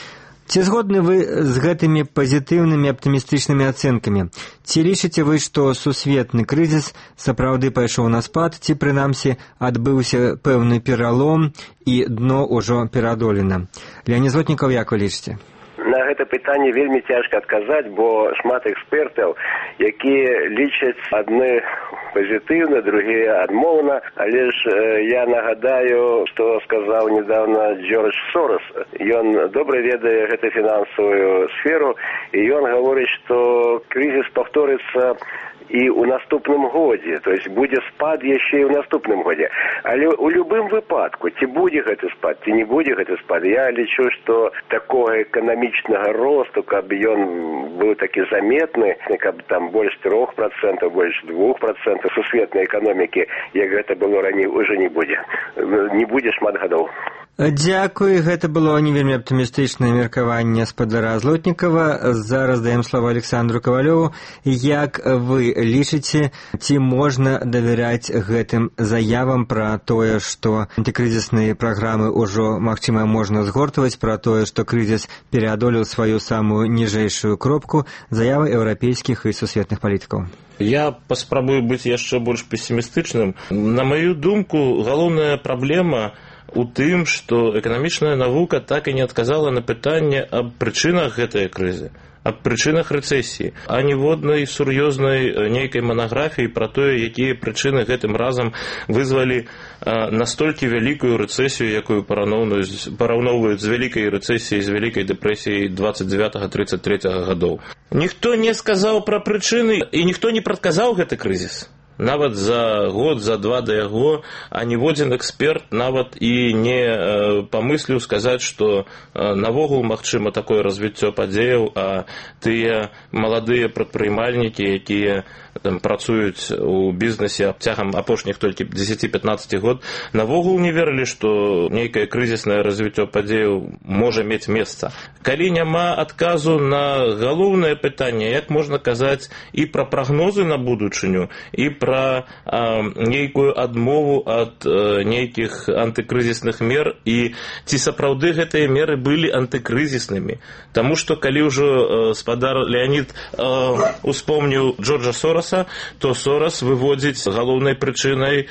Ці згодны вы з гэтымі пазітыўнымі аптымістычнымі ацэнкамі? Ці лічыце вы, што сусветны крызіс сапраўды пайшоў на спад, ці прынамсі адбыўся пэўны пералом і дно ўжо пераадолена? Леонид Злотнікаў, як вы лічыце? На гэта пытанне вельмі цяжка адказаць, бо шмат экспертаў, якія лічаць адны пазітыўна, другія адмоўна, але ж э, я нагадаю, што сказаў недавно Джордж Сорос. Ён добра ведае гэту фінансавую сферу, і ён гаворыць, што крызіс паўторыцца і ў наступным годзе, то есть будзе спад яшчэ і ў наступным годзе. Але ў любым выпадку, ці будзе гэты спад, ці не будзе гэты спад, я лічу, што такога эканамічнага росту, каб ён быў такі заметны, каб там больш трох процентаў, больш двух процентаў сусветнай эканомікі, як гэта было раней, уже не будзе. Не будзе шмат гадоў. Дзякуй, гэта было не вельмі аптымістычнае меркаванне спадара Злотнікава. Зараз даем слова Александру Кавалёву. Як вы лічыце, ці можна давяряць гэтым заявам пра тое, што антыкрызісныя праграмы ўжо, магчыма, можна згортваць, пра тое, што крызіс пераадолеў сваю самую ніжэйшую кропку, заявы еўрапейскіх і сусветных палітыкаў? Я паспрабую быць яшчэ больш пессімістычным. На маю думку, галоўная праблема у тым, што эканамічная навука так і не адказала на пытанне аб прычынах гэтай крызы, аб прычынах рэцэсіі, а ніводнай сур'ёзнай нейкай манаграфіі пра тое, якія прычыны гэтым разам вызвалі настолькі вялікую рэцэсію, якую параўноўваюць з вялікай рэцэсіяй, з вялікай дэпрэсіяй двадцать девятого тридцать третьего гадоў. Ніхто не сказаў пра прычыны, і ніхто не прадказаў гэты крызіс. Нават за год, за два да яго, а ніводзін эксперт нават і не э, памысліў сказаць, што э, навогул магчыма такое развіццё падзеяў, а тыя маладыя прадпрымальнікі, якія там працуюць у бізнесе цягам апошніх толькі дзесяці-пятнаццаці год, навогул не верылі, што нейкае крызіснае развіццё падзеяў можа мець месца. Калі няма адказу на галоўнае пытанне, як можна казаць і пра прагнозы на будучыню, і пра а, нейкую адмову ад а, нейкіх антыкрызісных мер, і ці сапраўды гэтыя меры былі антыкрызіснымі. Таму што калі ўжо а, спадар Леонид а, успомніў Джорджа Сороса, то Сорос выводзіць галоўнай прычынай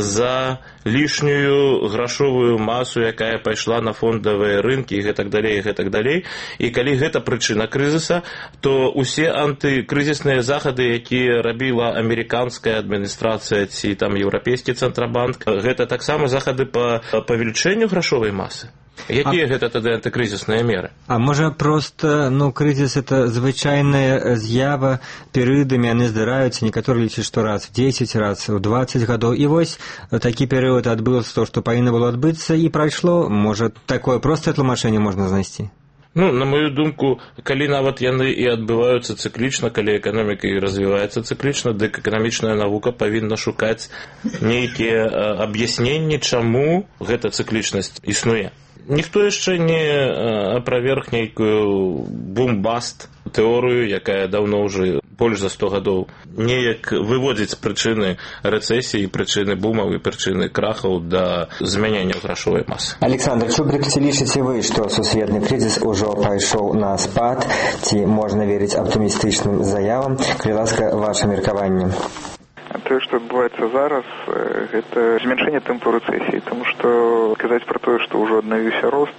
за лішнюю грашовую масу, якая пайшла на фондавыя рынкі і гэтак далей, і гэтак далей. І калі гэта прычына крызіса, то усе антыкрызісныя захады, якія рабіла амерыканская адміністрацыя ці там еўрапейскі цэнтрабанк, гэта таксама захады па павелічэнню грашовай масы. Якія а, гэта тады антыкрызісныя меры? А можа проста, ну, крызіс это звычайная з'ява, перыядамі яны здараюцца, некаторыя лічаць, што раз в дзесяць, раз у дваццаць гадоў. І вось такі перыяд адбылося то, што павінна было адбыцца, і прайшло. Можа, такое простае тлумачэнне можна знайсці? Ну, на мою думку, калі нават яны і адбываюцца цыклічна, калі эканоміка і развіваецца цыклічна, дык эканамічная навука павінна шукаць нейкія аб'ясненні, чаму гэта цыклічнасць існуе. Ніхто яшчэ не аправерг нейкую бум-баст тэорыю, якая даўно ўжо больш за сто гадоў неяк выводзіць прычыны рэцэсіі, прычыны бумаў і прычыны крахаў да змянення грашовай масы. Александр Чубрик, ці лічыце вы, што сусветны крызіс ужо пайшоў на спад, ці можна верыць аптымістычным заявам? Калі ласка, ваше меркаванне. То тое, што адбываецца зараз, гэта змяншэнне тэмпу рэцэсіі, таму што казаць пра тое, што ўжо аднавіўся рост,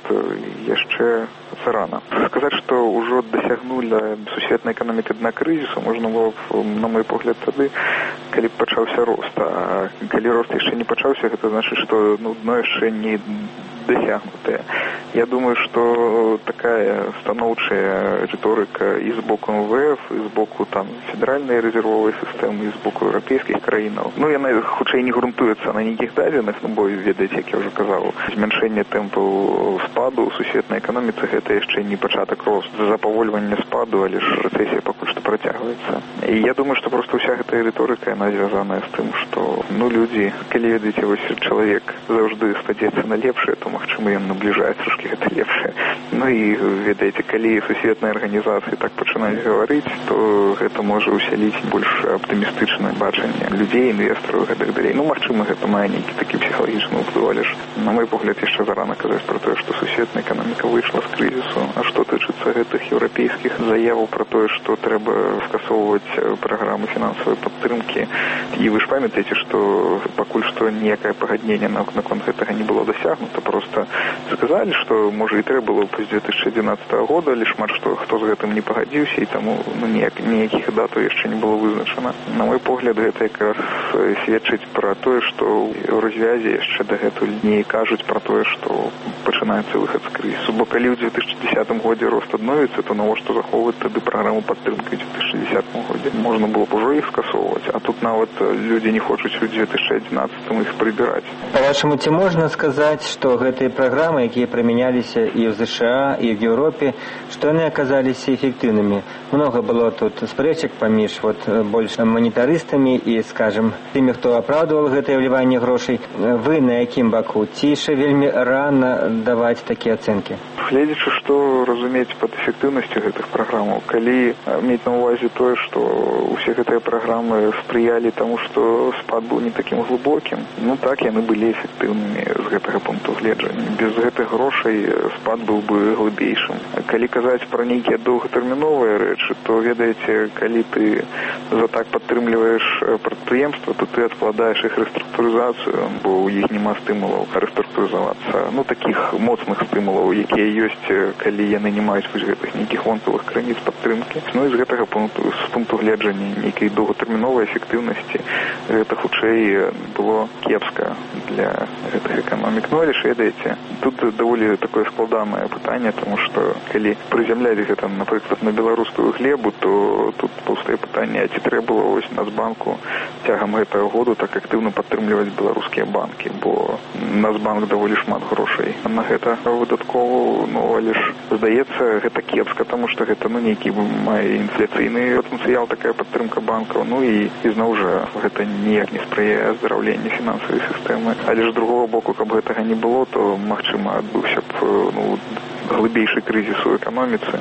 яшчэ зарана. Сказаць, што ўжо дасягнула сусветная эканоміка дна крызісу, можна было, на мой погляд, тады, калі б пачаўся рост. А калі рост яшчэ не пачаўся, гэта значыць, што ну, дно яшчэ не дасягнутая. Я думаю, что такая станоўчая риторика и с боку эм вэ эф, и с боку там федеральной резервовой системы, и с боку европейских краінаў. Ну, яна хутчэй не грунтуецца на нейкіх дадзеных, ну, бо ведаеце, як я уже казаў, змяншэнне тэмпу спаду ў сусветнай эканоміцы гэта яшчэ не пачатак росту. За запавольванне спаду, але ж рэцэсія пакуль што працягваецца. І я думаю, што просто ўся гэтая рыторыка, яна звязаная з тым, што ну, людзі, калі ведаеце, вось чалавек заўжды спадзецца на лепшае, то магчыма, ён набліжае трошкі гэта лепшае. Ну і ведаеце, калі сусветныя арганізацыі так пачынаюць гаварыць, то гэта можа усяліць больш аптымістычнае бачанне людзей, інвестараў і гэтак далей. Ну, магчыма, гэта мае нейкі такі псіхалагічны ўплыў, але ж, на мой погляд, яшчэ зарана казаць пра тое, што сусветная эканоміка выйшла з крызісу. А што тычыцца гэтых еўрапейскіх заяваў пра тое, што трэба скасоўваць праграмы фінансавай падтрымкі. І вы ж памятаеце, што пакуль што ніякае пагадненне наконт гэтага не было дасягнута, просто сказалі, што можа і трэба было з две тысячи адзінаццатага года, але шмат што хто з гэтым не пагадзіўся, і таму ну, ніяк, ніякіх датаў яшчэ не было вызначана. На мой погляд, гэта якраз сведчыць пра тое, што ў развязе яшчэ дагэтуль не кажуць пра тое, што пачынаецца выхад з крызісу. Бо калі ў две тысячи дзесятым годзе рост адновіцца, то навошта захоўваць тады праграму падтрымкі ў две тысячи дзесятым годзе? Можна было б ужо іх скасоўваць, а тут нават людзі не хочуць у две тысячи адзінаццатым іх прыбіраць. Па-вашаму, ці можна сказаць, што гэтыя праграмы, якія прымяняліся і ў ЗША, і ў Еўропе, што яны аказаліся эфектыўнымі? Много было тут спрэчак паміж вот, больш манетарыстамі і, скажем, тымі, хто апраўдваў гэтае ўліванне грошай. Вы на якім баку? Ці яшчэ вельмі рана даваць такія ацэнкі? Гледзячы, што разумець пад эфектыўнасцю гэтых праграмаў, калі мець на ўвазе тое, што ўсе гэтыя праграмы спрыялі таму, што спад быў не такім глыбокім, ну так, яны былі эфектыўнымі з гэтага пункту гледжання. Без гэтых грошай спад быў бы глыбейшым. Калі казаць пра нейкія доўгатэрміновыя рэчы, то ведаеце, калі ты за так падтрымліваеш прадпрыемства, то ты адкладаеш іх рэструктурызацыю, бо ў іх няма стымулаў рэструктурызавацца. Ну, такіх моцных стымулаў, якія ёсць, калі яны не маюць вось гэтых нейкіх вонкавых крыніц падтрымкі. Ну і з гэтага пункту, з пункту гледжання нейкай доўгатэрміновай эфектыўнасці, гэта хутчэй было кепска для гэтых эканомік. Ну, але ж ведаеце, тут даволі такое складанае пытанне, тому што калі прызямляць гэта, напрыклад, на беларускую глебу, то тут паўстае пытанне, ці трэба было вось Нацбанку цягам гэтага году так актыўна падтрымліваць беларускія банкі, бо Нацбанк даволі шмат грошай на гэта выдаткоўваў, ну, але ж здаецца, гэта кепска, таму што гэта ну нейкі мае інфляцыйны патэнцыял, такая падтрымка банкаў, ну і ізноў жа гэта ніяк не спрыяе аздараўленню фінансавай сістэмы. Але ж з другого боку, каб гэтага не было, то магчыма адбыўся б ну глыбейшы крызіс у эканоміцы,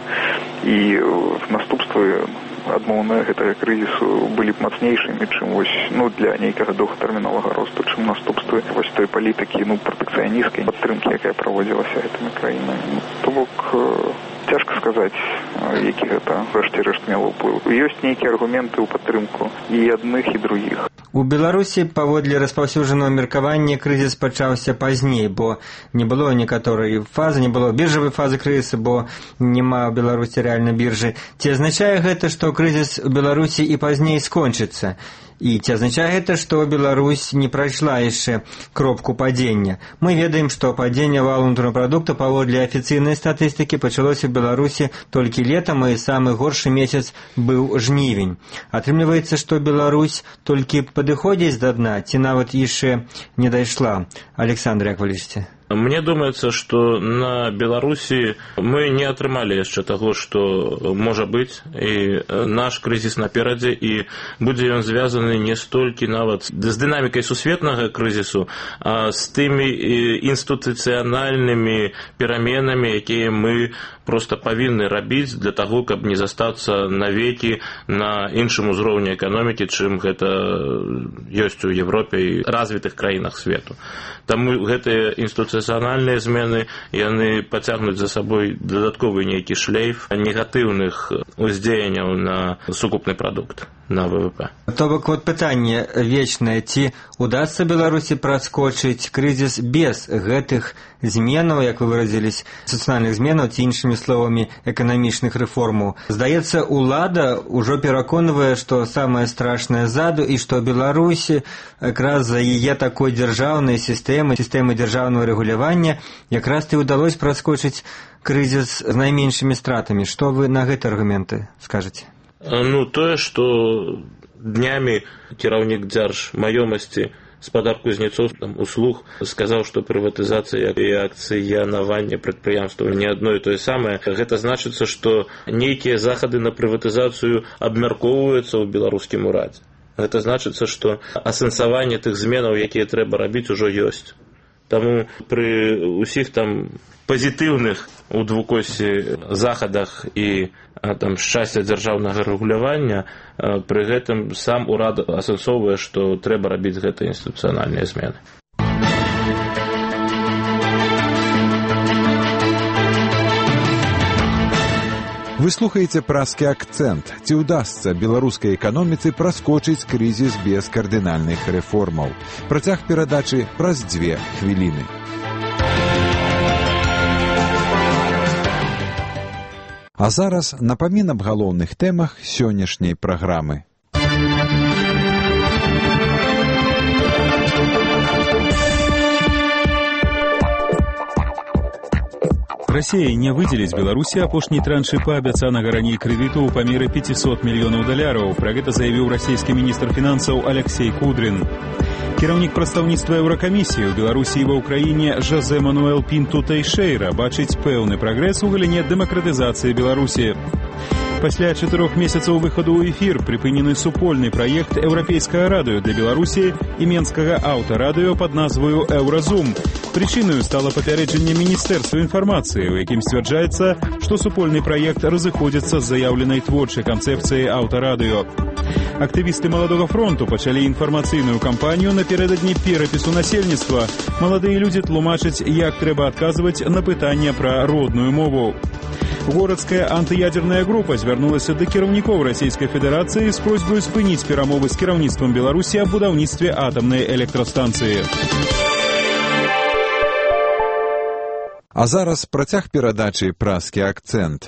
і наступствы адмоўныя гэтага крызісу былі б мацнейшымі, чым вось ну для нейкага доўгатэрміновага росту, чым наступствы вось той палітыкі ну пратэкцыянісцкай падтрымкі, якая праводзілася гэтымі краінамі. Ну, то бок цяжка сказаць, які гэта рэшце-рэшт мела ўплыў. Ёсць нейкія аргументы ў падтрымку і адных, і другіх. У Беларусі, паводле распаўсюджанага меркавання, крызіс пачаўся пазней, бо не было некаторай фазы, не было біржавай фазы крызісу, бо няма ў Беларусі рэальна біржы. Ці азначае гэта, што крызіс у Беларусі і пазней скончыцца? І ці азначае гэта, што Беларусь не прайшла яшчэ кропку падзення? Мы ведаем, што падзенне валовага унутранага прадукту паводле афіцыйнай статыстыкі пачалося ў Беларусі толькі летам, і самы горшы месяц быў жнівень. Атрымліваецца, што Беларусь толькі падыходзіць да дна, ці нават яшчэ не дайшла? Александр, як вы лічыце? Мне думаецца, што на Беларусі мы не атрымалі яшчэ таго, што можа быць, і наш крызіс наперадзе, і будзе ён звязаны не столькі нават з дынамікай сусветнага крызісу, а з тымі інстытуцыянальнымі пераменамі, якія мы проста павінны рабіць для таго, каб не застацца навекі на іншым узроўні эканомікі, чым гэта ёсць у Европе і развітых краінах свету. Таму гэтыя інстытуцыянальныя змены, яны пацягнуць за сабой дадатковы нейкі шлейф негатыўных уздзеянняў на сукупны прадукт. на ВВП. То бок вот пытанне вечнае, ці удасца Беларусі праскочыць крызіс без гэтых зменаў, як вы выразілись, сацыяльных зменаў ці іншымі словамі эканамічных рэформаў. Здаецца, улада ўжо пераконвае, што самае страшнае ззаду і што Беларусі якраз за яе такой дзяржаўнай сістэмы, сістэмы дзяржаўнага рэгулявання якраз і ўдалося праскочыць крызіс з найменшымі стратамі. Што вы на гэты аргументы скажаце? Ну, тое, што днямі кіраўнік дзяржмаёмасці спадар Кузнецоў там услуг сказаў, што прыватызацыя і акцыянаванне прадпрыемстваў не адно і тое самае. Гэта значыцца, што нейкія захады на прыватызацыю абмяркоўваюцца ў беларускім урадзе. Гэта значыцца, што асэнсаванне тых зменаў, якія трэба рабіць, ужо ёсць. Таму пры ўсіх там пазітыўных у двукосці захадах і там шчасця дзяржаўнага рэгулявання, пры гэтым сам урад асэнсоўвае, што трэба рабіць гэтыя інстытуцыянальныя змены. Вы слухаеце празкі акцэнт. Ці ўдасца беларускай эканоміцы праскочыць крызіс без кардынальных рэформаў? Працяг перадачы праз дзве хвіліны. А зараз напамін аб галоўных тэмах сённяшняй праграмы. Расія не выдзеліць Беларусі апошні траншы паабяцанага раней крэдыту ў памеры пятьсот мільёнаў даляраў. Пра гэта заявіў расійскі міністр фінансаў Алексей Кудрин. Кіраўнік прадстаўніцтва Еўракамісіі ў Беларусі і ва ўкраіне Жозе Мануэл Пінту Тэйшэйра бачыць пэўны прагрэс у галіне дэмакратызацыі Беларусі. Пасля чатырох месяцаў выхаду ў эфір прыпынены супольны праект еўрапейскага радыё для Беларусі і менскага аўтарадыё пад назваю «Еўразум». Прычынаю стала папярэджанне Міністэрства інфармацыі, у якім сцвярджаецца, што супольны праект разыходзіцца з заяўленай творчай канцэпцыяй аўтарадыё. Актывісты Маладога фронту пачалі інфармацыйную кампанію напярэдадні перапісу насельніцтва. Маладыя людзі тлумачаць, як трэба адказваць на пытанне пра родную мову. Городская антыядерная група звярнулася да кіраўнікоў Расійскай Федэрацыі з просьбай спыніць перамовы з кіраўніцтвам Беларусі аб будаўніцтве атамнай электрастанцыі. А зараз працяг перадачы празкі акцэнт.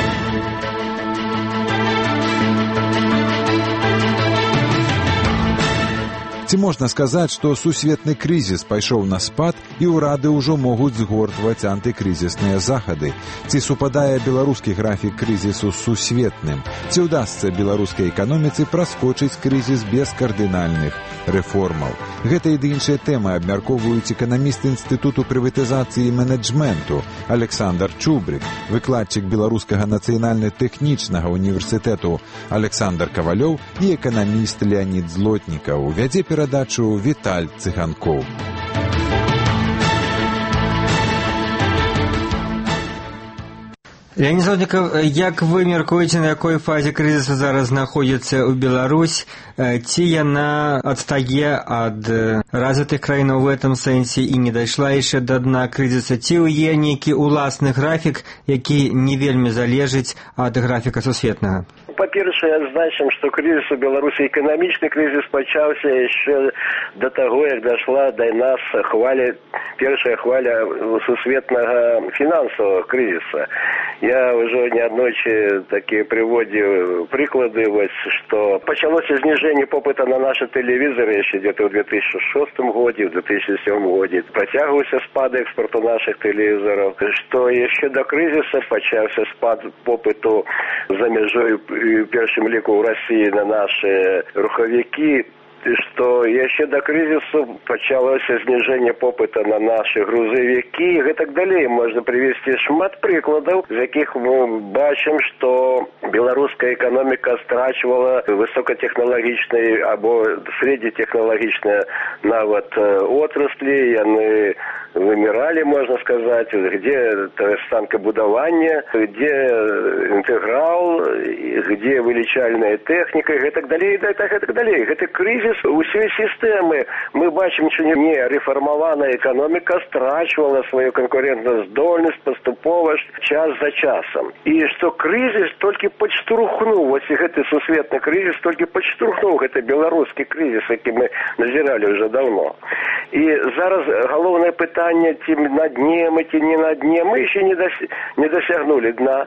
Ці можна сказаць, што сусветны крызіс пайшоў на спад і ўрады ўжо могуць згортваць антыкрызісныя захады? Ці супадае беларускі графік крызісу з сусветным? Ці ўдасца беларускай эканоміцы праскочыць крызіс без кардынальных рэформаў? Гэта і іншыя тэмы абмяркоўваюць эканаміст Інстытуту прыватызацыі і менеджменту Александр Чубрик, выкладчык Беларускага нацыянальна-тэхнічнага універсітэту Александр Кавалёў і эканаміст Леонід Злотнікаў. Вядзе перадачу Віталь Цыганкоў. Леонід Злотнікаў, як вы мяркуеце, на якой фазе крызісу зараз знаходзіцца ў Беларусь? Ці яна адстае ад развітых краінаў в этом сэнсе і не дайшла яшчэ да дна крызіса? Ці ў е нейкі ўласны графік, які не вельмі залежыць ад графіка сусветнага? Па-першае, адзначым, што крызіс у Беларусі, эканамічны крызіс пачаўся яшчэ да таго, як дайшла да нас хваля, першая хваля сусветнага фінансавага крызіса. Я ўжо неаднойчы такі прыводзіў прыклады, вось, што пачалося зніжэнне попыта на наши тэлевізоры яшчэ где-то ў две тысячи шостым годзе, ў две тысячи сёмым годзе. Працягваўся спад экспорту наших тэлевізораў, што яшчэ да крызіса пачаўся спад попыту за мяжой в першым ліку ў Расіі на наши рухавікі, што яшчэ да крызісу пачалося зніжэнне попыта на наши грузавікі і гэтак далей. Можна прывесці шмат прыкладаў, з якіх мы бачым, што беларуская эканоміка страчвала высокатэхналагічныя або среднетехналагічныя нават отраслі, яны вымирали, можно сказать, где станкобудование, где интеграл, где вылечальная техника и так далее, и так далее. Это кризис усей системы. Мы бачим, что не реформованная экономика страчивала свою конкурентоздольность поступово час за часом. И что кризис только подштурхнул, вот этот сусветный кризис только подштурхнул, это белорусский кризис, який мы назирали уже давно. И зараз головное питание, тем на дне мы, тем не на дне, мы еще не, дос, не досягнули дна.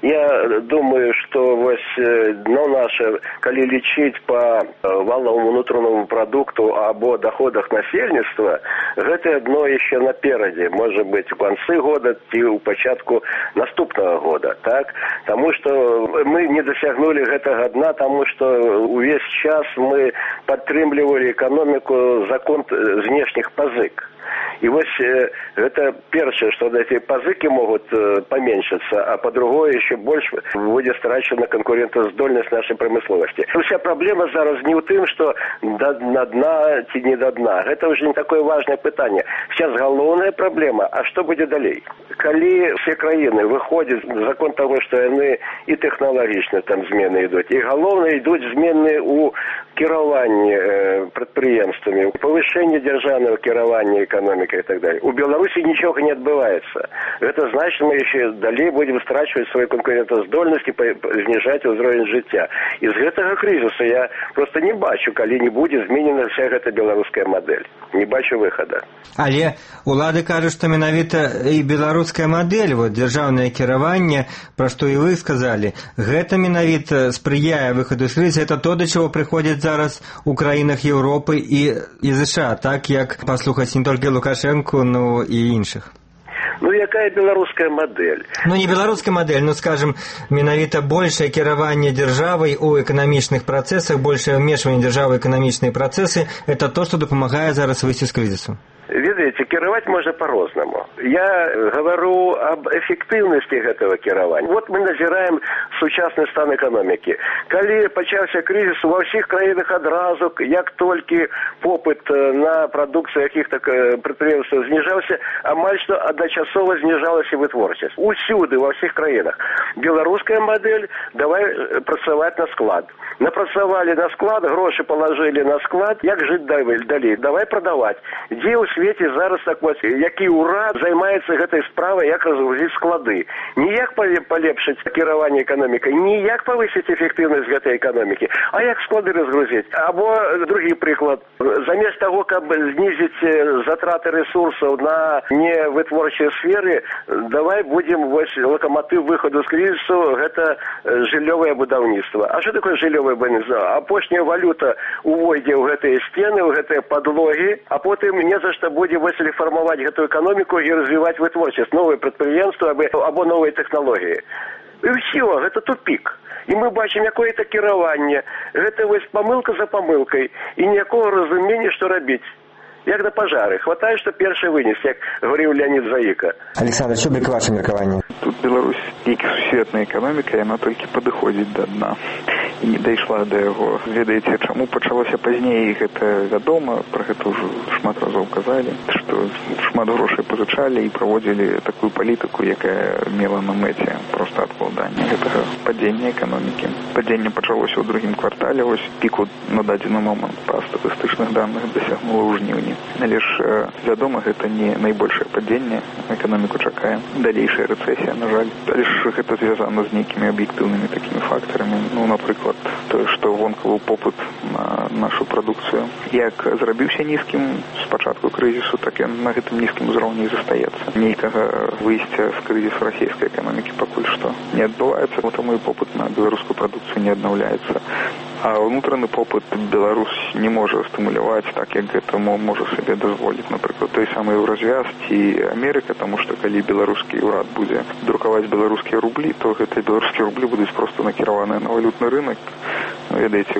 Я думаю, что вот, ну, наше, коли лечить по валовому внутреннему продукту або доходах насельництва, это одно еще напереди, может быть, в конце года и у початку наступного года, так? Потому что мы не досягнули этого дна, потому что весь час мы подтримливали экономику за конт внешних позык. И вот э, это первое, что эти позыки могут э, поменьшиться, а по-другому еще больше будет страчена конкурентоздольность нашей промысловости. Вся проблема зараз не в том, что до, на дна чи не до дна. Это уже не такое важное питание. Сейчас главная проблема, а что будет далее? Коли все краины выходят закон того, что они и технологично там змены идут, и главное идут змены у керования э, предприемствами, повышение державного керования экономикой и так далее. У Беларуси ничего не отбывается. Это значит, мы еще далее будем страчивать свою конкурентоздольность и снижать уровень життя. Из этого кризиса я просто не бачу, коли не будет зменена вся эта белорусская модель. Не бачу выхода. Але улады кажут, что менавіта и белорусская модель, вот державное кіраванне, про что и вы сказали, гэта менавіта сприяя выходу из кризиса, это то, до чего приходит зараз у краінах Европы и, и США, так як послухать не только Лукашенко, но и інших. Ну, якая белорусская модель? Ну, не белорусская модель, но, скажем, менавіта большее кіраванне державой у экономичных процессах, большее вмешивание державы в экономичные процессы, это то, что допомагает зараз выйти из кризиса. Видите, кировать можно по-разному. Я говорю об эффективности этого кирования. Вот мы назираем сучасный стан экономики. Коли почався кризис во всех краинах одразу, як только попыт на продукцию каких-то предприятий снижался, а мальство одночасово снижалось и вытворчесть. Усюди, во всех краинах. Белорусская модель, давай працевать на склад. Напрацовали на склад, гроши положили на склад, як жить далі? Давай продавать. Где у свете зараз так вот, який урад займаецца гэтай справай, як разгрузіць склады. Ніяк полепшить кіраванне экономикой, ніяк повысить эффективность гэтай экономики, а як склады разгрузить. Або другі прыклад. Замест того, каб снизить затраты ресурсов на невытворчие сферы, давай будем вось локомотив выходу з кризису, гэта жыллёвае будаўніцтва. А что такое жыллёвае будаўніцтва? Апошняя валюта увойдзе ў гэтыя сцены, ў гэтыя подлоги, а потым не за что будем вось реформовать эту экономику и развивать вытворчесть, новые предприятия або новые технологии. И все, это тупик. И мы бачим какое-то кіраванне. Это вось помылка за помылкой. И никакого разумения, что робить. Як на пожары. Хватает, что перший вынес, як говорил Леонид Заика. Александр, что бик ваше меркаванне? Тут Беларусь, як і сусветная экономика, яна толькі падыходзіць да дна. І не дайшла да яго. Ведаеце, чаму пачалося пазней, гэта вядома, пра гэта ўжо шмат разоў казалі, што шмат грошай пазычалі і праводзілі такую палітыку, якая мела на мэце проста адкладання гэтага падзення эканомікі. Падзенне пачалося ў другім квартале, вось піку на дадзены момант па статыстычных даных дасягнула ў жніўні. Але ж, вядома, гэта не найбольшае падзенне, эканоміку чакае далейшая рэцэсія, на жаль. Але ж гэта звязана з нейкімі аб'ектыўнымі такімі фактарамі. Ну, напрыклад, тое, што вонкавы попыт на нашу прадукцыю як зрабіўся нізкім з пачатку крызісу, так і на гэтым нізкім узроўні і застаецца. Нейкага выйсця з крызісу расійскай эканомікі пакуль што не адбываецца, таму і попыт на беларускую прадукцыю не аднаўляецца. А ўнутраны попыт Беларусь не можа стымуляваць так, як гэта можа сабе дазволіць, напрыклад, той самы Еўразвяз ці Амерыка, таму што калі беларускі ўрад будзе друкаваць беларускія рублі, то гэтыя беларускія рублі будуць проста накіраваныя на валютны рынок. Ведаеце,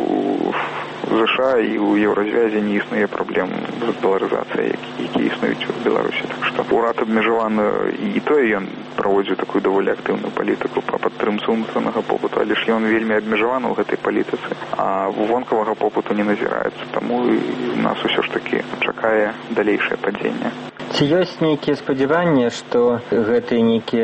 у ЗША і ў Еўразвязе не існуе праблем з даларызацыяй, які існуюць у Беларусі. Так што ўрад абмежаваны, і тое ён праводзіў такую даволі актыўную палітыку па падтрымцы ўнутранага попыту, але ж ён вельмі абмежаваны ў гэтай палітыцы, а вонкавага попыту не назіраецца. Таму нас усё ж такі чакае далейшае падзенне. Ці ёсць нейкія спадзяванні, што гэтыя нейкія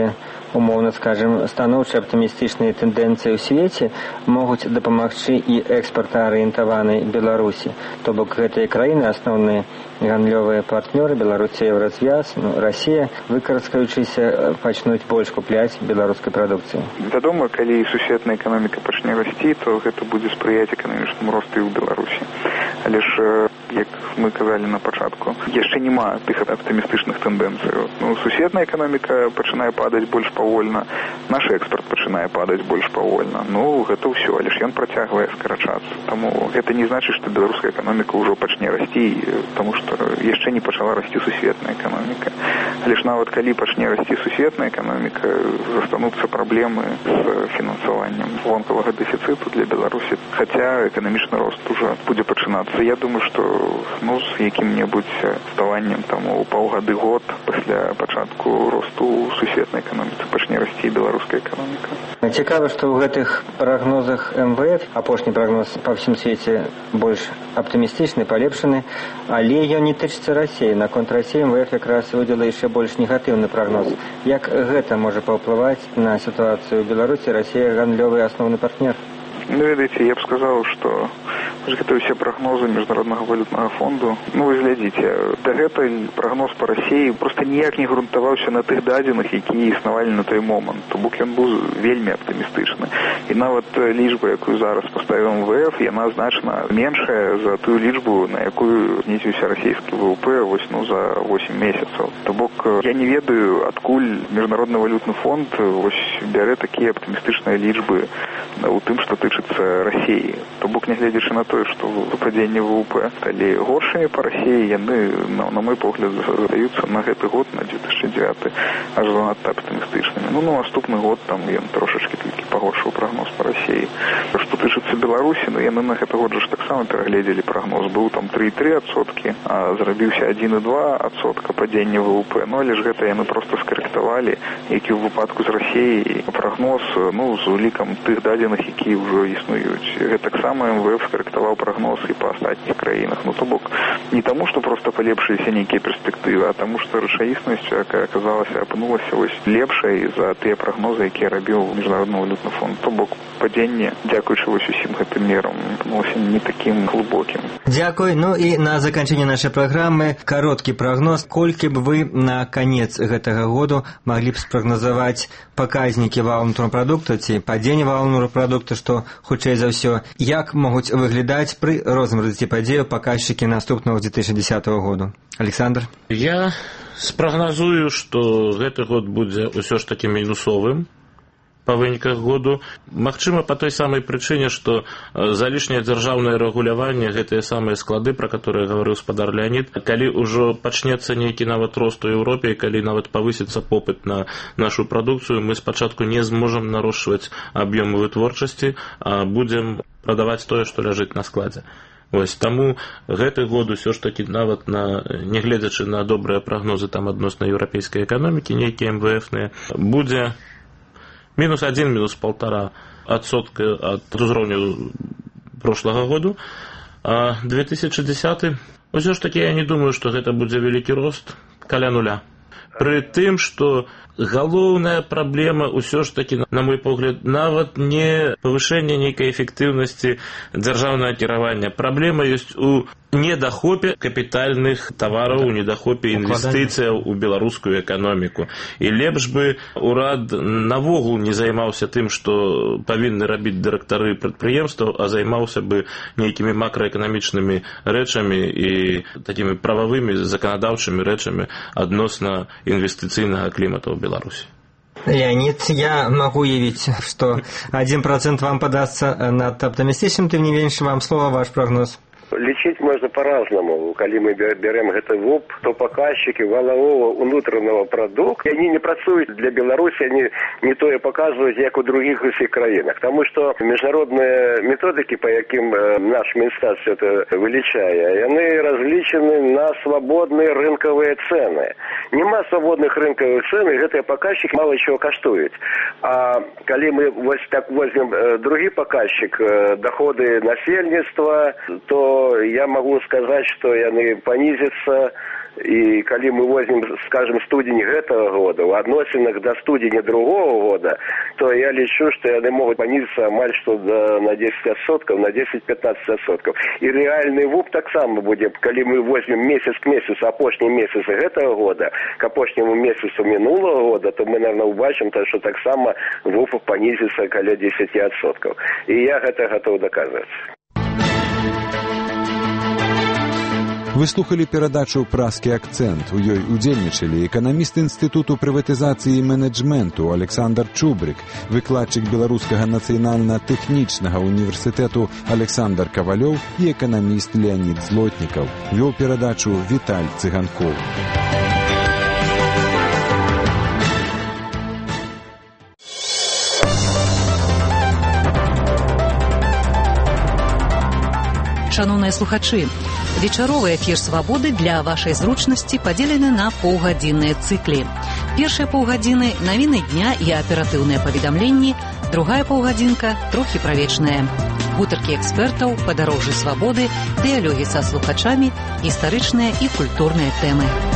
Умоўна скажем, станоўчыя аптымістычныя тэндэнцыі ў свеце могуць дапамагчы і экспартаарыентаванай Беларусі. То бок гэтыя краіны асноўныя гандлёвыя партнёры Беларусі, Еўразвяз, ну, Расія, выкарыскаючыся, пачнуць больш купляць беларускай прадукцыі. Вядома, калі сусветная эканоміка пачне расці, то гэта будзе спрыяць эканамічнаму росту і ў Беларусі. Але ж, як мы казалі на пачатку, яшчэ няма тых аптымістычных тэндэнцыяў. Ну, сусветная эканоміка пачынае падаць больш павольна, наш экспарт пачынае падаць больш павольна. Ну, гэта ўсё, але ж ён працягвае скарачацца. Таму гэта не значыць, што беларуская эканоміка ўжо пачне расці, таму што яшчэ не пачала расці сусветная эканоміка. Але ж нават калі пачне расці сусветная эканоміка, застануцца праблемы з фінансаваннем вонкавага дэфіцыту для Беларусі, хаця эканамічны рост уже будзе пачынацца. Я думаю, што ну, з якім-небудзь ставаннем там у паўгады год пасля пачатку росту ў сусветнай эканоміцы пачне расці беларуская эканоміка. Цікава, што ў гэтых прагнозах эм вэ эф, апошні прагноз па ўсім свеце больш аптымістычны, палепшаны, але ён не тычыцца Расіі. Наконт Расіі эм вэ эф якраз выдала яшчэ больш негатыўны прагноз. Як гэта можа паўплываць на сітуацыю ў Беларусі? Расія гандлёвы асноўны партнер. Ну, ведаеце, я б сказаў, што гэта ўсе прагнозы міжнароднага валютнага фонду. Ну, вы глядзіце, дагэтуль прагноз па Расіі проста ніяк не грунтаваўся на тых дадзеных, якія існавалі на той момант. То бок ён быў вельмі аптымістычны. І нават лічба, якую зараз паставіў эм вэ эф, яна значна меншая за тую лічбу, на якую знізіўся расійскі вэ вэ пэ вось, ну, за восем месяцаў. То бок я не ведаю, адкуль міжнародны валютны фонд вось бярэ такія аптымістычныя лічбы у тым, што тычыцца Расіі. То бок, нягледзячы на тое, што выпадзенне вэ вэ пэ сталі горшымі па Расіі, яны, на, на мой погляд, задаюцца на гэты год, на две тысячи девятый, аж занадта аптымістычнымі. Ну, на наступны год там ён трошачкі толькі пагоршыў прагноз па Расіі. Што тычыцца Беларусі, ну, яны на гэты год ж таксама перагледзелі прагноз. Быў там три і три адсоткі, а зрабіўся один і два адсотка падзення вэ вэ пэ. Ну, але ж гэта яны проста скарэктавалі, які ў выпадку з Расіяй прагноз, ну, з улікам тых дадзеных, якія ўжо існуюць. Гэтаксама эм вэ эф скарэктаваў прагноз і па астатніх краінах. Ну, то бок, не таму, што проста палепшыліся нейкія перспектывы, а таму, што рэчаіснасць, якая аказалася, апынулася вось лепшай за тыя прагнозы, якія рабіў міжнародны валютны фонд. То бок, падзенне, дзякуючы вось усім гэтым мерам, апынулася не такім глыбокім. Дзякуй. Ну і на заканчэнне нашай праграмы кароткі прагноз. Колькі б вы на канец гэтага году маглі б спрагназаваць паказнікі валовага ўнутранага прадукта ці падзення валовага прадукта, што хутчэй за ўсё, як могуць выглядаць пры розным развіцці падзеяў паказчыкі наступнага две тысячи десятого году? Александр? Я спрагназую, што гэты год будзе ўсё ж такі мінусовым па выніках году. Магчыма, па той самай прычыне, што залішняе дзяржаўнае рэгуляванне, гэтыя самыя склады, пра которые гаварыў спадар Леонид, калі ўжо пачнецца нейкі нават рост у Еўропе, калі нават павысіцца попыт на нашу прадукцыю, мы спачатку не зможам нарошчваць аб'ёмы вытворчасці, а будзем прадаваць тое, што ляжыць на складзе. Вось, таму гэты год усё ж такі нават на, нягледзячы на добрыя прагнозы там адносна еўрапейскай эканомікі, нейкія эм вэ эфныя, будзе минус один, минус полтора отсотка от узроўню прошлого году. А две тысячи десятый, ўсё ж таки я не думаю, што гэта будзе вялікі рост каля нуля. Пры тым, што галоўная праблема ўсё ж таки, на мой погляд, нават не павышэнне нейкай эфектыўнасці дзяржаўнага кіравання. Праблема ёсць у недахопе капітальных тавараў, у недахопе інвестыцыяў у беларускую эканоміку. І лепш бы урад навогул не займаўся тым, што павінны рабіць дырэктары прадпрыемстваў, а займаўся бы нейкімі макраэканамічнымі рэчамі і такімі прававымі заканадаўчымі рэчамі адносна інвестыцыйнага клімату ў Беларусі. Леонид, я могу уявить, что один процент вам подастся надто оптимистичным, тем не меньше вам слово, ваш прогноз. Лічыць можна по-разнаму. Калі мы бярем гэты ВОП, то паказчыкі валового унутранага прадукта, яны не працуюць для Беларусі, они не тое паказваюць, як у других усіх краінах. Таму што міжнародныя методыкі, па якім наш Мінстат это вылічае, яны разлічаны на свабодныя рынкавыя цэны. Нема свабодных рынкавых цэн, і гэтыя паказчыкі мала чого каштуюць. А калі мы вось так возьмем другі паказчык, доходы насельніцтва, то я могу сказать, что яны понизятся И когда мы возьмем, скажем, студень этого года, в относинах до студени другого года, то я лечу, что они могут понизиться амаль что до, на десять отсотков, на десять-пятнадцать отсотков. И реальный ВУП так само будет, когда мы возьмем месяц к месяцу, опошние месяцы этого года, к опошнему месяцу минулого года, то мы, наверное, убачим, что так само ВУП понизится около десяти отсотков. И я это готов доказать. Вы слухали перадачу «Праскі акцэнт». У ёй удзельнічалі эканаміст Інстытуту прыватызацыі і менеджменту Александр Чубрык, выкладчык Беларускага нацыянальна-тэхнічнага універсітэту Александр Кавалёў і эканаміст Леонид Злотнікаў. Вёў перадачу Віталь Цыганкоў. Шановныя слухачы, вечаровы эфір «Свабоды» для вашай зручнасці падзелены на паўгадзінныя цыклі. Першыя паўгадзіны – навіны дня і аператыўныя паведамленні, другая паўгадзінка – трохі правечная. Гутаркі экспертаў, падарожжы свабоды, дыялогі са слухачамі, гістарычныя і культурныя тэмы.